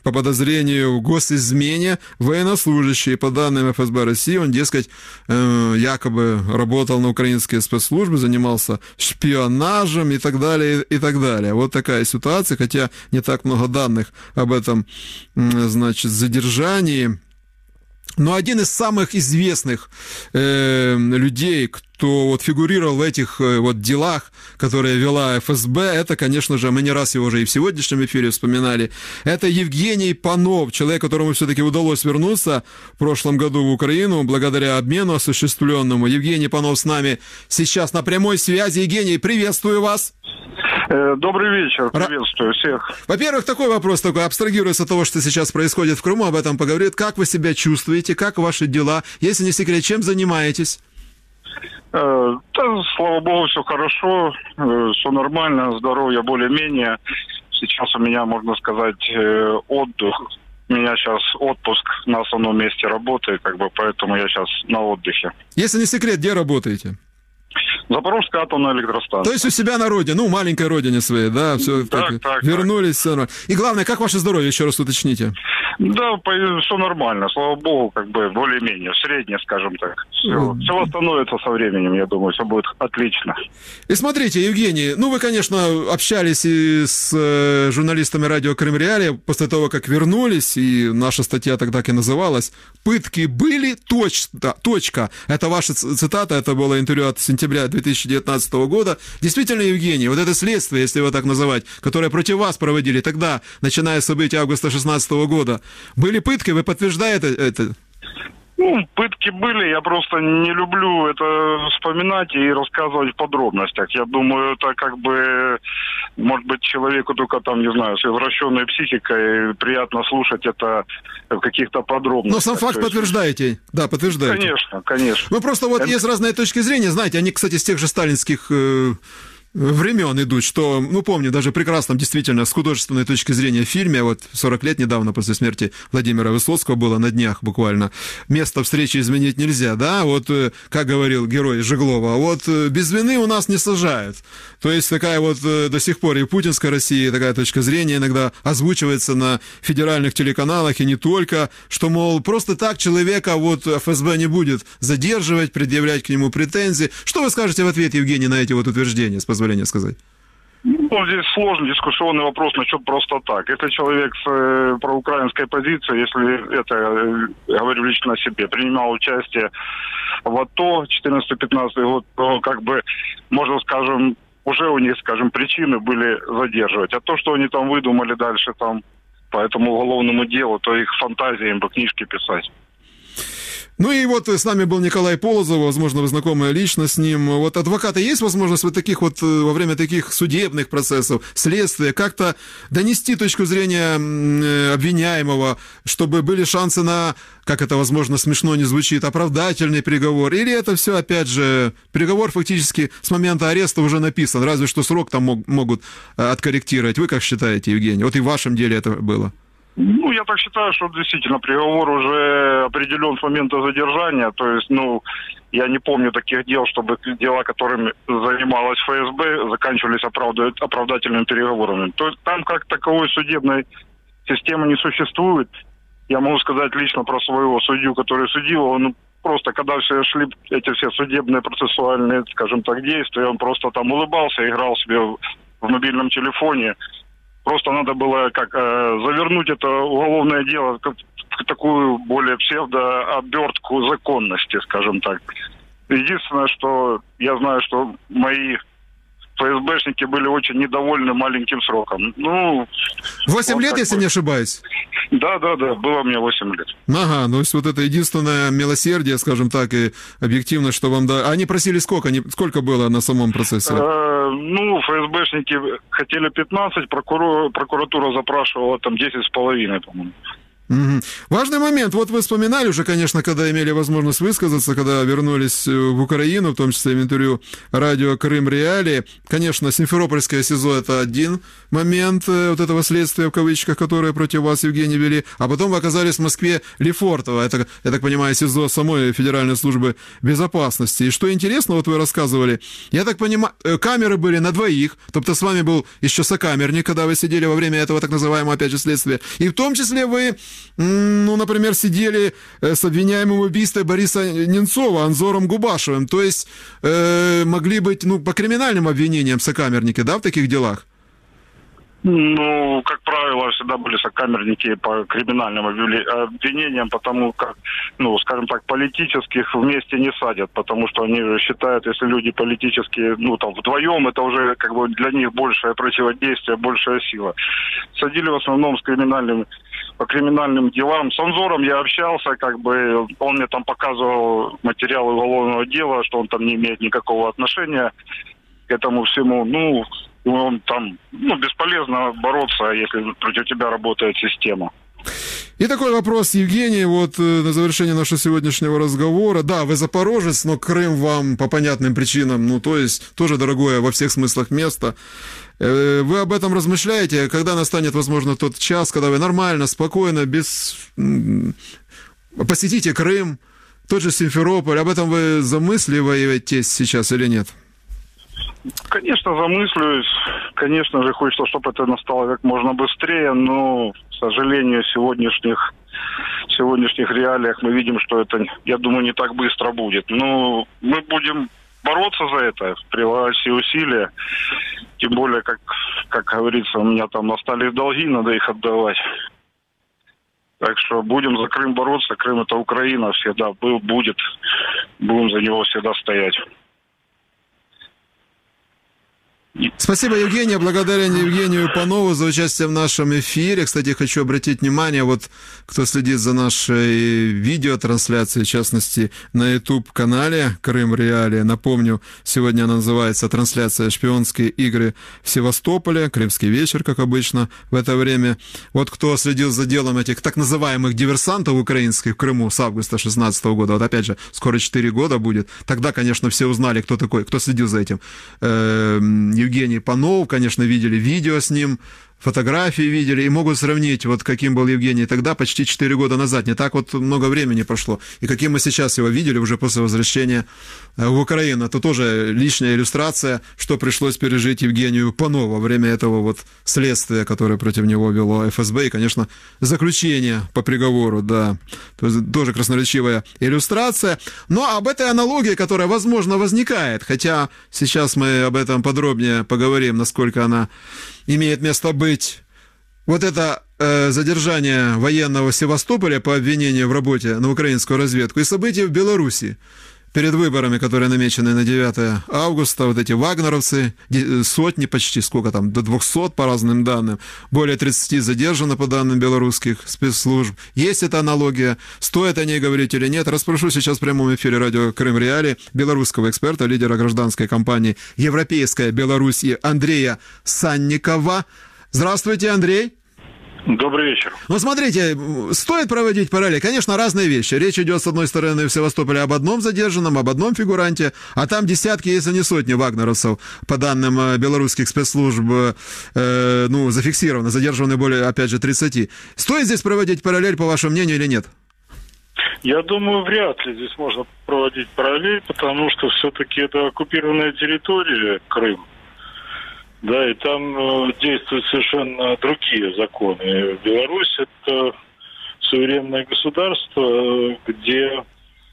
по подозрению в госизмене военнослужащий. По данным эф эс бэ России, он, дескать, якобы работал на украинские спецслужбы, занимался шпионажем и так далее, и так далее. Вот такая ситуация, хотя не так много данных об этом, значит, задержании. Но один из самых известных э, людей, кто вот фигурировал в этих э, вот делах, которые вела эф эс бэ, это, конечно же, мы не раз его уже и в сегодняшнем эфире вспоминали, это Евгений Панов, человек, которому все-таки удалось вернуться в прошлом году в Украину благодаря обмену осуществленному. Евгений Панов с нами сейчас на прямой связи. Евгений, приветствую вас. Добрый вечер, приветствую всех. Во-первых, такой вопрос, такой, абстрагируясь от того, что сейчас происходит в Крыму, об этом поговорит. Как вы себя чувствуете, как ваши дела? Если не секрет, чем занимаетесь? Э, да, слава богу, все хорошо, э, все нормально, здоровье более-менее. Сейчас у меня, можно сказать, э, отдых. У меня сейчас отпуск на основном месте работы, как бы, поэтому я сейчас на отдыхе. Если не секрет, где работаете? Запорожская атомная электростанция. То есть у себя на родине, ну, маленькой родине своей, да, все так, так, так, вернулись, все нормально. И главное, как ваше здоровье, еще раз уточните? Да, все нормально, слава богу, как бы более-менее, среднее, скажем так. Все, mm. все восстановится со временем, я думаю, все будет отлично. И смотрите, Евгений, ну, вы, конечно, общались и с э, журналистами радио Крым Реалии после того, как вернулись, и наша статья тогда так и называлась «Пытки были, точка». точка. Это ваша цитата, это было интервью от сентября две тысячи девятнадцатого года. Действительно, Евгений, вот это следствие, если его так называть, которое против вас проводили тогда, начиная с событий августа шестнадцатого года, были пытки, вы подтверждаете это? Ну, пытки были, я просто не люблю это вспоминать и рассказывать в подробностях. Я думаю, это как бы, может быть, человеку только там, не знаю, с извращенной психикой приятно слушать это в каких-то подробностях. Но сам факт есть... подтверждаете? Да, подтверждаете. Конечно, конечно. Ну, просто вот это... есть разные точки зрения, знаете, они, кстати, с тех же сталинских... Э... времен идут, что, ну, помню, даже прекрасно, действительно, с художественной точки зрения в фильме, вот сорок лет недавно после смерти Владимира Высоцкого было на днях буквально, место встречи изменить нельзя, да, вот, как говорил герой Жеглова, вот без вины у нас не сажают. То есть такая вот до сих пор и в путинской России такая точка зрения иногда озвучивается на федеральных телеканалах, и не только, что, мол, просто так человека вот эф эс бэ не будет задерживать, предъявлять к нему претензии. Что вы скажете в ответ, Евгений, на эти вот утверждения, с позволения сказать? Ну, здесь сложный дискуссионный вопрос насчет просто так. Если человек с э, проукраинской позицией, если это, э, говорю лично о себе, принимал участие в АТО четырнадцатый-пятнадцатый год, то, как бы, можно, скажем, уже у них, скажем, причины были задерживать. А то, что они там выдумали дальше там по этому уголовному делу, то их фантазия им бы книжки писать. Ну и вот с нами был Николай Полозов, возможно, вы знакомы лично с ним. Вот адвокаты, есть возможность вот таких вот, во время таких судебных процессов, следствия, как-то донести точку зрения обвиняемого, чтобы были шансы на, как это, возможно, смешно не звучит, оправдательный приговор? Или это все, опять же, приговор фактически с момента ареста уже написан, разве что срок там мог, могут откорректировать? Вы как считаете, Евгений? Вот и в вашем деле это было. Ну, я так считаю, что действительно приговор уже определен с момента задержания. То есть, ну, я не помню таких дел, чтобы дела, которыми занималась эф эс бэ, заканчивались оправдательными переговорами. То есть там как таковой судебной системы не существует. Я могу сказать лично про своего судью, который судил. Он просто, когда все шли эти все судебные процессуальные, скажем так, действия, он просто там улыбался, играл себе в, в мобильном телефоне. Просто надо было как э, завернуть это уголовное дело в, в такую более псевдообертку законности, скажем так. Единственное, что я знаю, что мои эф эс бэшники были очень недовольны маленьким сроком. Ну, восемь лет, если бы... не ошибаюсь? Да, да, да, было мне восемь лет. Ага, ну вот это единственное милосердие, скажем так, и объективно, что вам да. Они просили сколько? Они... Сколько было на самом процессе? Э, ну, эф эс бэшники хотели пятнадцать, прокурор... прокуратура запрашивала там десять с половиной, по-моему. Угу. Важный момент. Вот вы вспоминали уже, конечно, когда имели возможность высказаться, когда вернулись в Украину, в том числе в интервью радио «Крым Реалии». Конечно, Симферопольское СИЗО – это один момент вот этого следствия, в кавычках, которое против вас, Евгений, вели. А потом вы оказались в Москве Лефортово. Это, я так понимаю, СИЗО самой Федеральной службы безопасности. И что интересно, вот вы рассказывали, я так понимаю, камеры были на двоих, тобто с вами был еще сокамерник, когда вы сидели во время этого так называемого, опять же, следствия. И в том числе вы... Ну, например, сидели с обвиняемым в убийстве Бориса Немцова Анзором Губашевым. То есть э, могли быть, ну, по криминальным обвинениям сокамерники, да, в таких делах? Ну, как правило, всегда были сокамерники по криминальным обвинениям, потому как, ну, скажем так, политических вместе не садят, потому что они считают, если люди политические, ну, там, вдвоем, это уже, как бы, для них большее противодействие, большая сила. Садили в основном с криминальным, по криминальным делам. С Анзором я общался, как бы, он мне там показывал материалы уголовного дела, что он там не имеет никакого отношения к этому всему, ну... Он там, ну, бесполезно бороться, если против тебя работает система. И такой вопрос, Евгений, вот на завершение нашего сегодняшнего разговора. Да, вы запорожец, но Крым вам по понятным причинам, ну, то есть тоже дорогое во всех смыслах место. Вы об этом размышляете? Когда настанет, возможно, тот час, когда вы нормально, спокойно, без... посетите Крым, тот же Симферополь, об этом вы замысливаетесь сейчас или нет? Конечно, замыслюсь. Конечно же, хочется, чтобы это настало как можно быстрее, но, к сожалению, в сегодняшних, в сегодняшних реалиях мы видим, что это, я думаю, не так быстро будет. Но мы будем бороться за это, прилагать все усилия. Тем более, как, как говорится, у меня там остались долги, надо их отдавать. Так что будем за Крым бороться. Крым – это Украина, всегда был, будет. Будем за него всегда стоять. Спасибо, Евгений. Благодарен Евгению Панову за участие в нашем эфире. Кстати, хочу обратить внимание, вот кто следит за нашей видеотрансляцией, в частности, на YouTube-канале «Крым Реалии». Напомню, сегодня она называется «Трансляция «Шпионские игры в Севастополе», «Крымский вечер», как обычно в это время. Вот кто следил за делом этих так называемых диверсантов украинских в Крыму с августа шестнадцатого года, вот опять же, скоро четыре года будет, тогда, конечно, все узнали, кто такой, кто следил за этим. Евгений Панов, конечно, видели видео с ним, фотографии видели и могут сравнить, вот каким был Евгений тогда, почти четыре года назад. Не так вот много времени прошло. И каким мы сейчас его видели уже после возвращения в Украину. Это тоже лишняя иллюстрация, что пришлось пережить Евгению Панову во время этого вот следствия, которое против него вело эф эс бэ. И, конечно, заключение по приговору, да. То есть тоже красноречивая иллюстрация. Но об этой аналогии, которая, возможно, возникает, хотя сейчас мы об этом подробнее поговорим, насколько она имеет место быть. Вот это э, задержание военного Севастополя по обвинению в работе на украинскую разведку и события в Беларуси перед выборами, которые намечены на девятое августа, вот эти вагнеровцы, сотни почти, сколько там, до двухсот по разным данным, более тридцати задержано по данным белорусских спецслужб. Есть эта аналогия? Стоит о ней говорить или нет? Расспрошу сейчас в прямом эфире радио «Крым Реалии» белорусского эксперта, лидера гражданской компании «Европейская Беларусь» Андрея Санникова. Здравствуйте, Андрей. Добрый вечер. Ну, смотрите, стоит проводить параллели. Конечно, разные вещи. Речь идет, с одной стороны, в Севастополе об одном задержанном, об одном фигуранте, а там десятки, если не сотни вагнеровцев, по данным белорусских спецслужб, э, ну, зафиксировано, задержаны более, опять же, тридцати. Стоит здесь проводить параллель, по вашему мнению, или нет? Я думаю, вряд ли здесь можно проводить параллель, потому что все-таки это оккупированная территория, Крым. Да, и там э, действуют совершенно другие законы. Беларусь – это суверенное государство, где,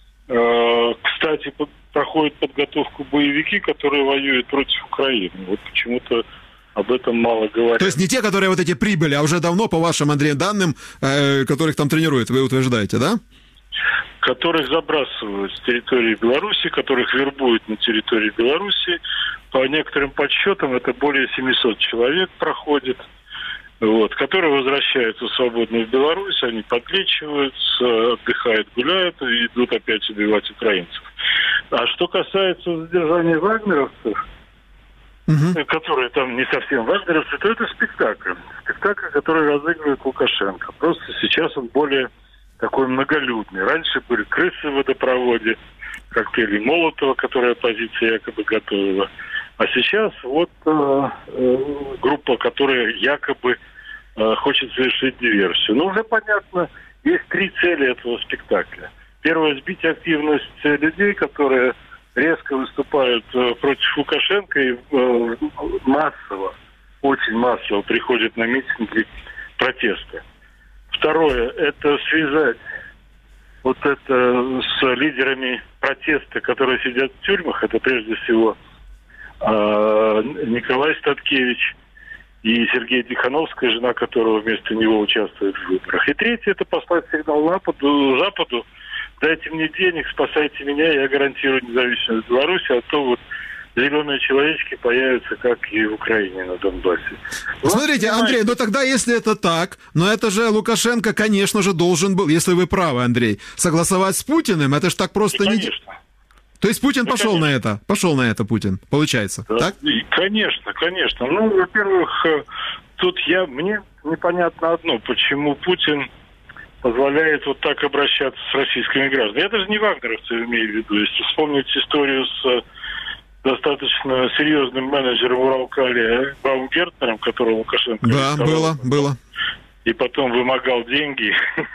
э, кстати, под, проходят подготовку боевики, которые воюют против Украины. Вот почему-то об этом мало говорят. То есть не те, которые вот эти прибыли, а уже давно, по вашим, Андрей, данным, э, которых там тренируют, вы утверждаете, да? Которых забрасывают с территории Беларуси, которых вербуют на территории Беларуси. По некоторым подсчетам это более семисот человек проходит, вот, которые возвращаются свободно в Беларусь, они подлечиваются, отдыхают, гуляют и идут опять убивать украинцев. А что касается задержания вагнеровцев, угу. которые там не совсем вагнеровцы, то это спектакль. спектакль, который разыгрывает Лукашенко. Просто сейчас он более такой многолюдный. Раньше были крысы в водопроводе, как пели Молотова, которая оппозиция якобы готовила. А сейчас вот э, э, группа, которая якобы э, хочет совершить диверсию. Ну, уже понятно, есть три цели этого спектакля. Первое – сбить активность людей, которые резко выступают э, против Лукашенко и э, массово, очень массово приходят на митинги протеста. Второе – это связать вот это с лидерами протеста, которые сидят в тюрьмах. Это прежде всего э, Николай Статкевич и Сергей Тихановская, жена которого вместо него участвует в выборах. И третье – это послать сигнал Западу, Западу: дайте мне денег, спасайте меня, я гарантирую независимость Беларуси, а то вот зеленые человечки появятся, как и в Украине на Донбассе. Смотрите, Андрей, ну тогда, если это так, но это же Лукашенко, конечно же, должен был, если вы правы, Андрей, согласовать с Путиным, это же так просто и, не... Конечно. То есть Путин ну, пошел конечно. на это, пошел на это Путин, получается, да, так? И, конечно, конечно. Ну, во-первых, тут я, мне непонятно одно, почему Путин позволяет вот так обращаться с российскими гражданами. Я даже не вагнеровцев имею в виду. Если вспомнить историю с достаточно серьезным менеджером Уралкали Баумгертнером, которого Лукашенко... Да, было, было. И потом вымогал деньги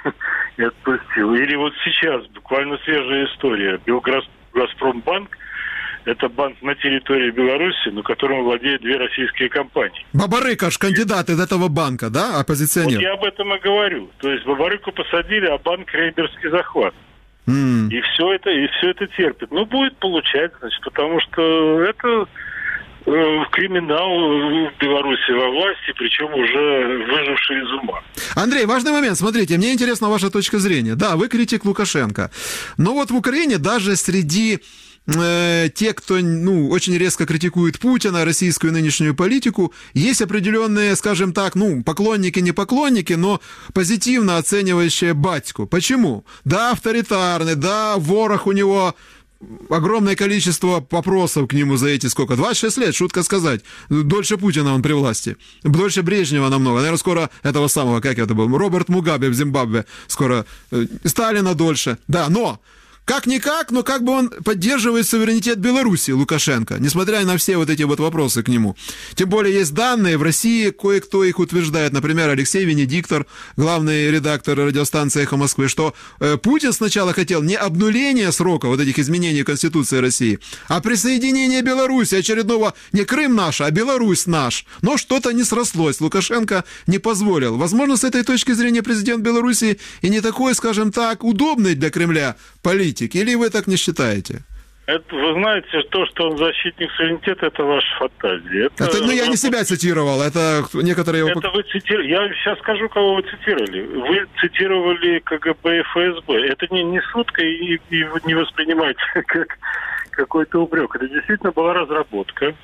и отпустил. Или вот сейчас буквально свежая история. Газпромбанк – это банк на территории Беларуси, но которым владеют две российские компании. Бабарыка ж кандидат из этого банка, да, оппозиционер? Вот я об этом и говорю. То есть Бабарыку посадили, а банк рейдерский захват. Mm. И все это, и все это терпит. Ну, будет получать, значит, потому что это э, криминал в Беларуси во власти, причем уже выживший из ума. Андрей, важный момент. Смотрите, мне интересна ваша точка зрения. Да, вы критик Лукашенко. Но вот в Украине даже среди э, тех, кто ну, очень резко критикует Путина, российскую нынешнюю политику, есть определенные, скажем так, ну, поклонники, не поклонники, но позитивно оценивающие батьку. Почему? Да, авторитарный, да, ворох у него... Огромное количество вопросов к нему за эти сколько? двадцать шесть лет, шутка сказать. Дольше Путина он при власти. Дольше Брежнева намного. Наверное, скоро этого самого, как это был, Роберт Мугабе в Зимбабве. Скоро Сталина дольше. Да, но... Как-никак, но как бы он поддерживает суверенитет Беларуси, Лукашенко, несмотря на все вот эти вот вопросы к нему. Тем более есть данные, в России кое-кто их утверждает, например, Алексей Венедиктор, главный редактор радиостанции «Эхо Москвы», что э, Путин сначала хотел не обнуления срока вот этих изменений Конституции России, а присоединения Беларуси, очередного не Крым наш, а Беларусь наш. Но что-то не срослось, Лукашенко не позволил. Возможно, с этой точки зрения президент Беларуси и не такой, скажем так, удобный для Кремля политик. Или вы так не считаете? Это, вы знаете, то, что он защитник суверенитета, это ваша фантазия. Это, это ну, я не себя цитировал, это некоторые... Это вы цитировали. Я сейчас скажу, кого вы цитировали. Вы цитировали КГБ и ФСБ. Это не, не шутка, и, и вы не воспринимаете как какой-то упрек. Это действительно была разработка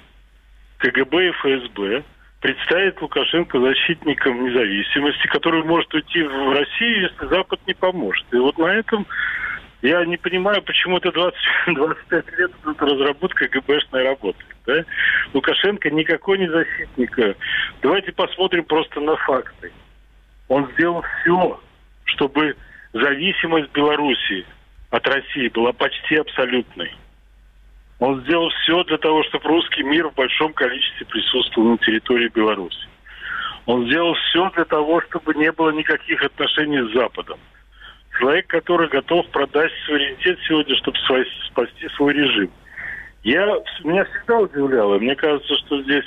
КГБ и ФСБ представить Лукашенко защитником независимости, который может уйти в Россию, если Запад не поможет. И вот на этом... Я не понимаю, почему это двадцать, двадцать пять лет эта разработка КГБшная работает. Да? Лукашенко никакой не защитник. Давайте посмотрим просто на факты. Он сделал все, чтобы зависимость Беларуси от России была почти абсолютной. Он сделал все для того, чтобы русский мир в большом количестве присутствовал на территории Беларуси. Он сделал все для того, чтобы не было никаких отношений с Западом. Человек, который готов продать суверенитет сегодня, чтобы спасти свой режим. Я, меня всегда удивляло. Мне кажется, что здесь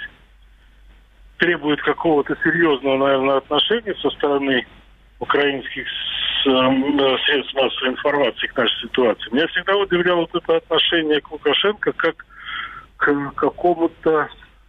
требует какого-то серьезного, наверное, отношения со стороны украинских средств массовой информации к нашей ситуации. Меня всегда удивляло вот это отношение к Лукашенко как к какому-то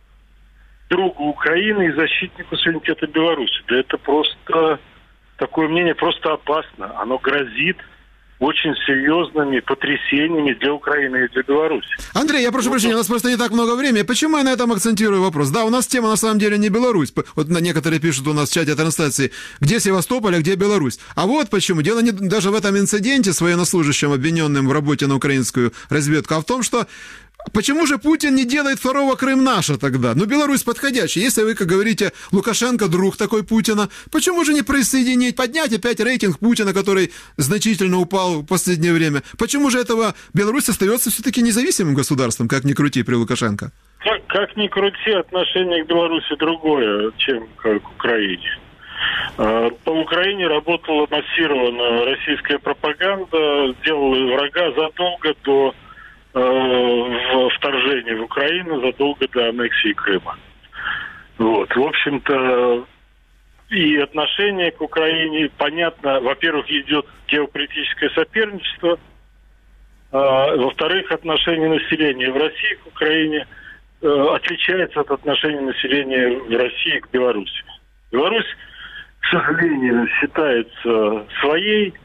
другу Украины и защитнику суверенитета Беларуси. Да это просто... Такое мнение просто опасно. Оно грозит очень серьезными потрясениями для Украины и для Беларуси. Андрей, я прошу вот прощения, у нас просто не так много времени. Почему я на этом акцентирую вопрос? Да, у нас тема на самом деле не Беларусь. Вот некоторые пишут у нас в чате трансляции, где Севастополь, а где Беларусь. А вот почему. Дело не даже в этом инциденте с военнослужащим, обвиненным в работе на украинскую разведку, а в том, что Почему же Путин не делает второго Крым наша тогда? Ну, Беларусь подходящая. Если вы, как говорите, Лукашенко друг такой Путина, почему же не присоединить, поднять опять рейтинг Путина, который значительно упал в последнее время? Почему же этого Беларусь остается все-таки независимым государством, как ни крути при Лукашенко? Как, как ни крути, отношение к Беларуси другое, чем к Украине. По Украине работала массированно российская пропаганда, делала врага задолго до э, вторжения в Украину, задолго до аннексии Крыма. Вот. В общем-то, и отношение к Украине, понятно, во-первых, идет геополитическое соперничество, а, во-вторых, отношение населения в России к Украине э, отличается от отношения населения в России к Беларуси. Беларусь, к сожалению, считается своей.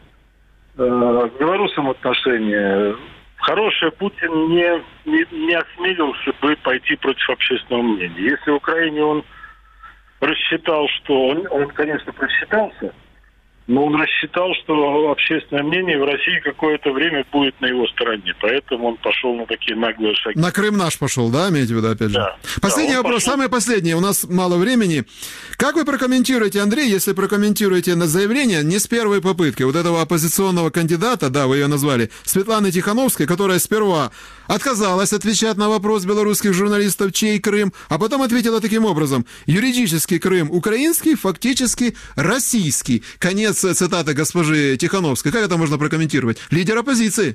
К белорусам отношение хорошее. Путин не, не, не осмелился бы пойти против общественного мнения. Если в Украине он рассчитал, что... Он, он, конечно, просчитался, но он рассчитал, что общественное мнение в России какое-то время будет на его стороне. Поэтому он пошел на такие наглые шаги. На Крым наш пошел, да, имеете в виду, опять же? Да. Последний да, вопрос, пошел... самый последний, у нас мало времени. Как вы прокомментируете, Андрей, если прокомментируете на заявление не с первой попытки вот этого оппозиционного кандидата, да, вы ее назвали, Светланы Тихановской, которая сперва отказалась отвечать на вопрос белорусских журналистов, чей Крым, а потом ответила таким образом: юридический Крым украинский, фактически российский. Конец цитаты госпожи Тихановской. Как это можно прокомментировать? Лидер оппозиции.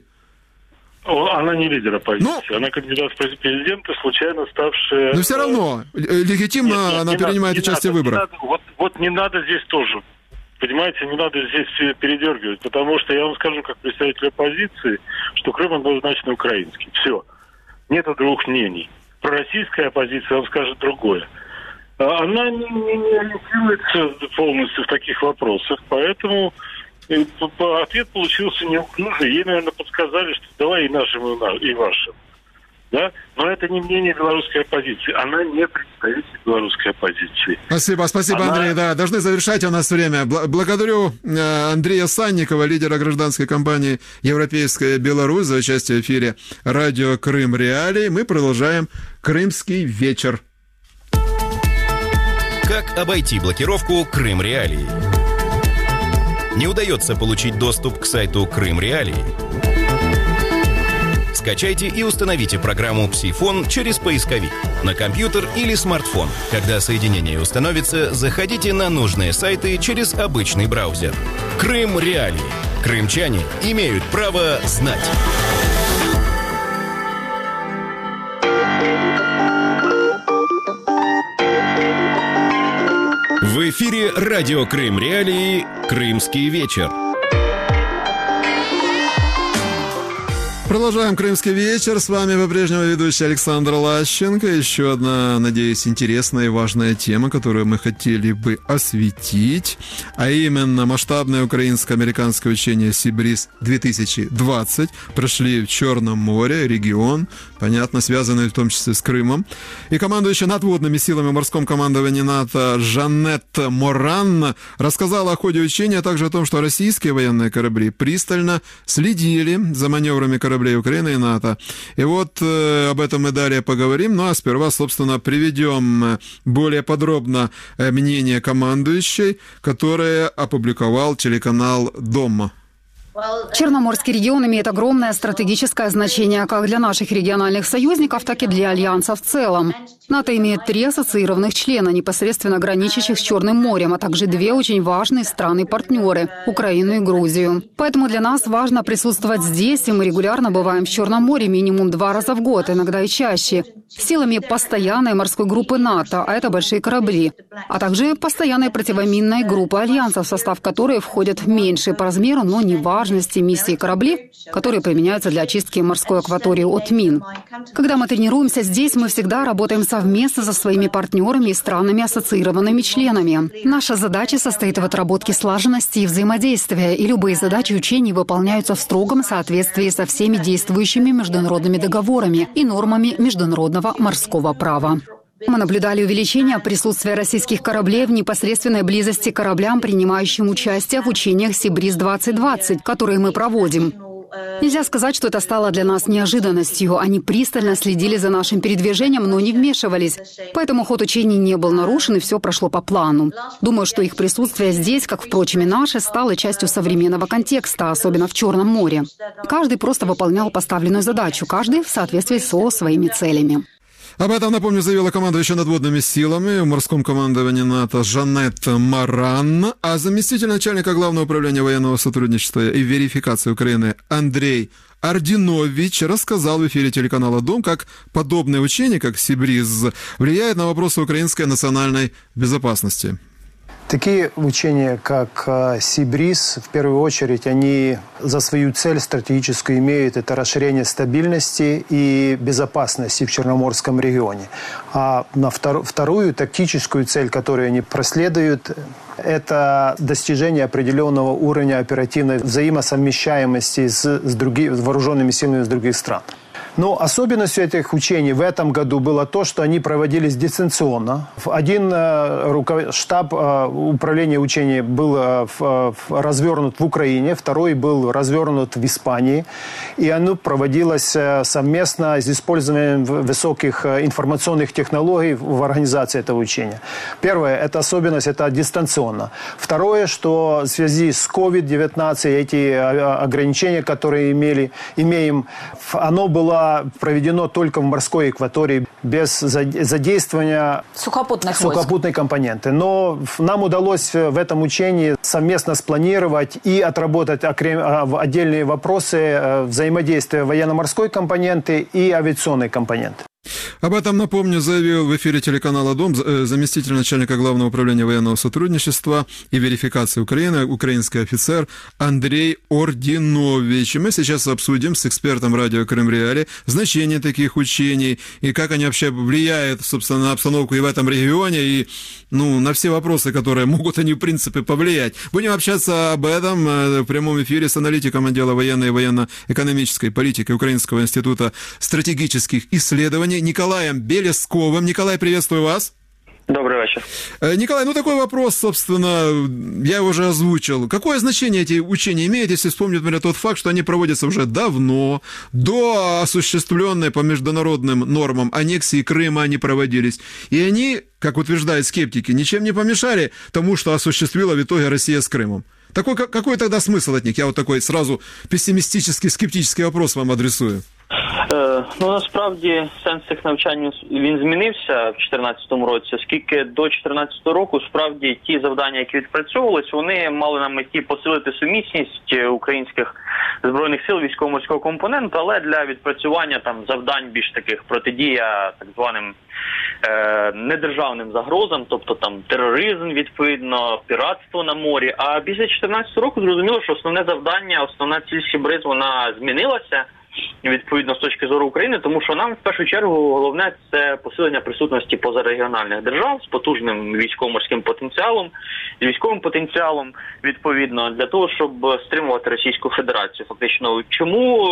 Она не лидер оппозиции. Ну, она кандидат в президенты, случайно ставшая... Но все равно, легитимно нет, нет, она принимает надо, участие в выборах. Вот, вот не надо здесь тоже, понимаете, не надо здесь все передергивать, потому что я вам скажу, как представитель оппозиции, что Крым однозначно украинский. Все. Нету двух мнений. Пророссийская оппозиция вам скажет другое. Она не, не, не ориентируется полностью в таких вопросах, поэтому ответ получился неуклюжий. Ей, наверное, подсказали, что давай и нашим, и вашим. Да? Но это не мнение белорусской оппозиции. Она не представитель белорусской оппозиции. Спасибо, спасибо, Она... Андрей. Да, должны завершать у нас время. Благодарю Андрея Санникова, лидера гражданской кампании «Европейская Беларусь», за участие в эфире радио «Крым Реалии». Мы продолжаем «Крымский вечер». Как обойти блокировку «Крым Реалии»? Не удается получить доступ к сайту «Крым Реалии»? Скачайте и установите программу «Псифон» через поисковик на компьютер или смартфон. Когда соединение установится, заходите на нужные сайты через обычный браузер. «Крым Реалии». Крымчане имеют право знать. В эфире радио «Крым Реалии» «Крымский вечер». Продолжаем «Крымский вечер». С вами по-прежнему ведущий Александр Лащенко. Еще одна, надеюсь, интересная и важная тема, которую мы хотели бы осветить, а именно масштабное украинско-американское учение «Сибриз-две тысячи двадцать» прошли в Черном море, регион, понятно, связанный в том числе с Крымом. И командующая надводными силами в морском командовании НАТО Жанетта Моран рассказала о ходе учения, а также о том, что российские военные корабли пристально следили за маневрами кораблей Украины и НАТО. И вот э, об этом мы далее поговорим. Ну а сперва, собственно, приведем более подробно э, мнение командующей, которое опубликовал телеканал «Дом». Черноморский регион имеет огромное стратегическое значение как для наших региональных союзников, так и для Альянса в целом. НАТО имеет три ассоциированных члена, непосредственно граничащих с Черным морем, а также две очень важные страны-партнеры – Украину и Грузию. Поэтому для нас важно присутствовать здесь, и мы регулярно бываем в Черном море минимум два раза в год, иногда и чаще, силами постоянной морской группы НАТО, а это большие корабли, а также постоянной противоминной группы Альянса, в состав которой входят меньшие по размеру, но не важные миссии корабли, которые применяются для очистки морской акватории от мин. Когда мы тренируемся здесь, мы всегда работаем совместно со своими партнерами и странами, ассоциированными членами. Наша задача состоит в отработке слаженности и взаимодействия, и любые задачи учений выполняются в строгом соответствии со всеми действующими международными договорами и нормами международного морского права. Мы наблюдали увеличение присутствия российских кораблей в непосредственной близости к кораблям, принимающим участие в учениях «Сибриз-двадцать двадцать», которые мы проводим. Нельзя сказать, что это стало для нас неожиданностью. Они пристально следили за нашим передвижением, но не вмешивались. Поэтому ход учений не был нарушен, и все прошло по плану. Думаю, что их присутствие здесь, как, впрочем, и наше, стало частью современного контекста, особенно в Черном море. Каждый просто выполнял поставленную задачу, каждый в соответствии со своими целями. Об этом, напомню, заявила командующая надводными силами в морском командовании НАТО Жанет Маран, а заместитель начальника Главного управления военного сотрудничества и верификации Украины Андрей Ординович рассказал в эфире телеканала «Дом», как подобные учения, как Сибриз, влияют на вопросы украинской национальной безопасности. Такие учения, как Сибриз, в первую очередь, они за свою цель стратегическую имеют это расширение стабильности и безопасности в Черноморском регионе. А на втор- вторую тактическую цель, которую они преследуют, это достижение определенного уровня оперативной взаимосовмещаемости с, с другими, с вооруженными силами из других стран. Но особенностью этих учений в этом году было то, что они проводились дистанционно. Один э, руков... штаб э, управления учений был э, в, в, развернут в Украине, второй был развернут в Испании. И оно проводилось э, совместно с использованием высоких э, информационных технологий в организации этого учения. Первое, это особенность, это дистанционно. Второе, что в связи с ковид девятнадцать, эти ограничения, которые имели, имеем, оно было проведено только в морской акватории без задействования сухопутных сухопутной компоненты. Но нам удалось в этом учении совместно спланировать и отработать отдельные вопросы взаимодействия военно-морской компоненты и авиационной компоненты. Об этом, напомню, заявил в эфире телеканала «Дом» заместитель начальника Главного управления военного сотрудничества и верификации Украины, украинский офицер Андрей Ординович. И мы сейчас обсудим с экспертом радио Крым-Реалии значение таких учений и как они вообще влияют, собственно, на обстановку и в этом регионе, и ну, на все вопросы, которые могут они, в принципе, повлиять. Будем общаться об этом в прямом эфире с аналитиком отдела военной и военно-экономической политики Украинского института стратегических исследований Николаем Белесковым. Николай, приветствую вас. Добрый вечер. Николай, ну такой вопрос, собственно, я его уже озвучил. Какое значение эти учения имеют, если вспомнить, например, тот факт, что они проводятся уже давно, до осуществленной по международным нормам аннексии Крыма они проводились, и они, как утверждают скептики, ничем не помешали тому, что осуществила в итоге Россия с Крымом. Такой, какой тогда смысл от них? Я вот такой сразу песимістичний, скептичний вопрос вам адресую. Е, ну, насправді, сенс цих навчань, він змінився в дві тисячі чотирнадцятому році, оскільки до дві тисячі чотирнадцятого року, справді, ті завдання, які відпрацьовувались, вони мали на меті посилити сумісність українських Збройних сил військово-морського компоненту, але для відпрацювання там завдань більш таких протидія так званим е, недержавним загрозам, тобто там тероризм, відповідно, піратство на морі. А після дві тисячі чотирнадцятого року зрозуміло, що основне завдання, основна ціль Сібриз, вона змінилася. Відповідно, з точки зору України, тому що нам, в першу чергу, головне – це посилення присутності позарегіональних держав з потужним військово-морським потенціалом, з військовим потенціалом, відповідно, для того, щоб стримувати Російську Федерацію. Фактично, чому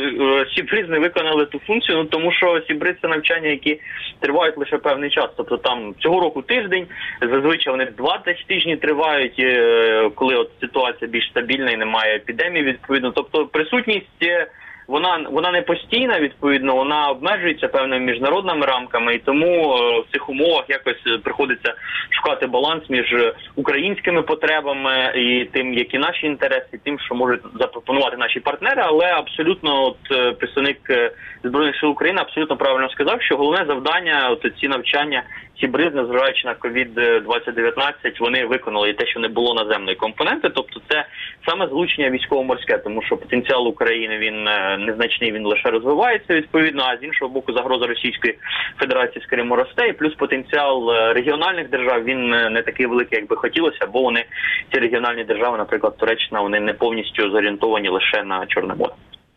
Сібриз не виконали ту функцію? Ну, тому що Сібриз – це навчання, які тривають лише певний час. Тобто там цього року тиждень, зазвичай вони два-три тижні тривають, коли от ситуація більш стабільна і немає епідемії, відповідно. Тобто присутність Вона, вона не постійна, відповідно, вона обмежується певними міжнародними рамками, і тому е, в цих умовах якось приходиться шукати баланс між українськими потребами і тим, які наші інтереси, і тим, що можуть запропонувати наші партнери. Але абсолютно от, представник Збройних сил України абсолютно правильно сказав, що головне завдання, от ці навчання Сібриз, незважаючи на ковід двадцять дев'ятнадцять, вони виконали і те, що не було наземної компоненти. Тобто це саме залучення військово-морське, тому що потенціал України, він незначний, він лише розвивається відповідно, а з іншого боку загроза Російської Федерації з Криму росте, і плюс потенціал регіональних держав, він не такий великий, як би хотілося, бо вони, ці регіональні держави, наприклад, Туреччина, вони не повністю зорієнтовані лише на Чорне море.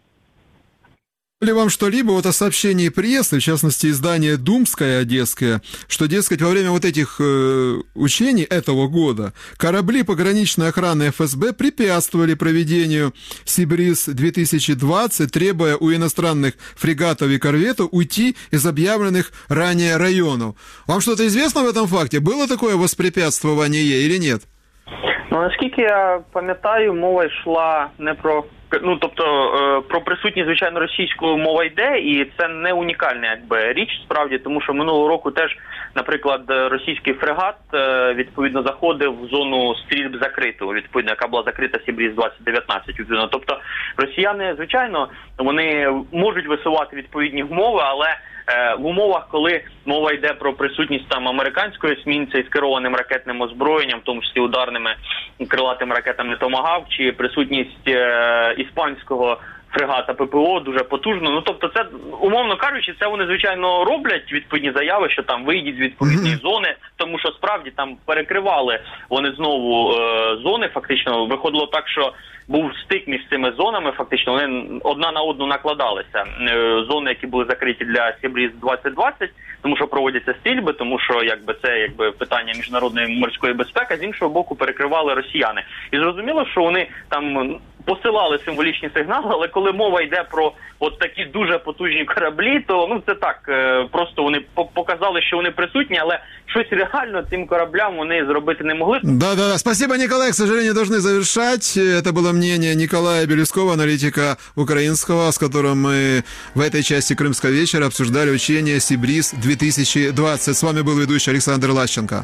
Ли вам что-либо вот о сообщении прессы, в частности издание «Думское» одесское, что, дескать, во время вот этих э, учений этого года корабли пограничной охраны эф эс бэ препятствовали проведению Сибриз две тысячи двадцать, требуя у иностранных фрегатов и корветов уйти из объявленных ранее районов. Вам что-то известно в этом факте? Было такое воспрепятствование или нет? Ну, наскільки я пам'ятаю, мова йшла не про... Ну, тобто, про присутність, звичайно, російської мова йде, і це не унікальна, якби, річ, справді, тому що минулого року теж, наприклад, російський фрегат, відповідно, заходив в зону стрільб закриту, відповідно, яка була закрита Сібріз двадцять дев'ятнадцять, відповідно. Тобто, росіяни, звичайно, вони можуть висувати відповідні вмови, але в умовах, коли мова йде про присутність там американської есмінця із керованим ракетним озброєнням, в тому числі ударними крилатими ракетами «Томагавк», чи присутність е- іспанського фрегата ППО дуже потужно. Ну, тобто це, умовно кажучи, це вони, звичайно, роблять відповідні заяви, що там вийдіть з відповідної mm-hmm. зони, тому що справді там перекривали вони знову е- зони, фактично. Виходило так, що був стик між цими зонами, фактично, вони одна на одну накладалися. Зони, які були закриті для Сібріз двадцять двадцять, тому що проводяться стрільби, тому що якби це якби питання міжнародної морської безпеки, з іншого боку перекривали росіяни. І зрозуміло, що вони там посилали символічні сигнали, але коли мова йде про от такі дуже потужні кораблі, то ну це так, просто вони показали, що вони присутні, але щось реально цим кораблям вони зробити не могли. Да-да-да, спасибо, Николай, к сожалению, должны завершать. Это было мнение Николая Белюскова, аналитика украинского, с которым мы в этой части Крымского вечера обсуждали учение Сибриз две тысячи двадцать. С вами был ведущий Александр Лащенко.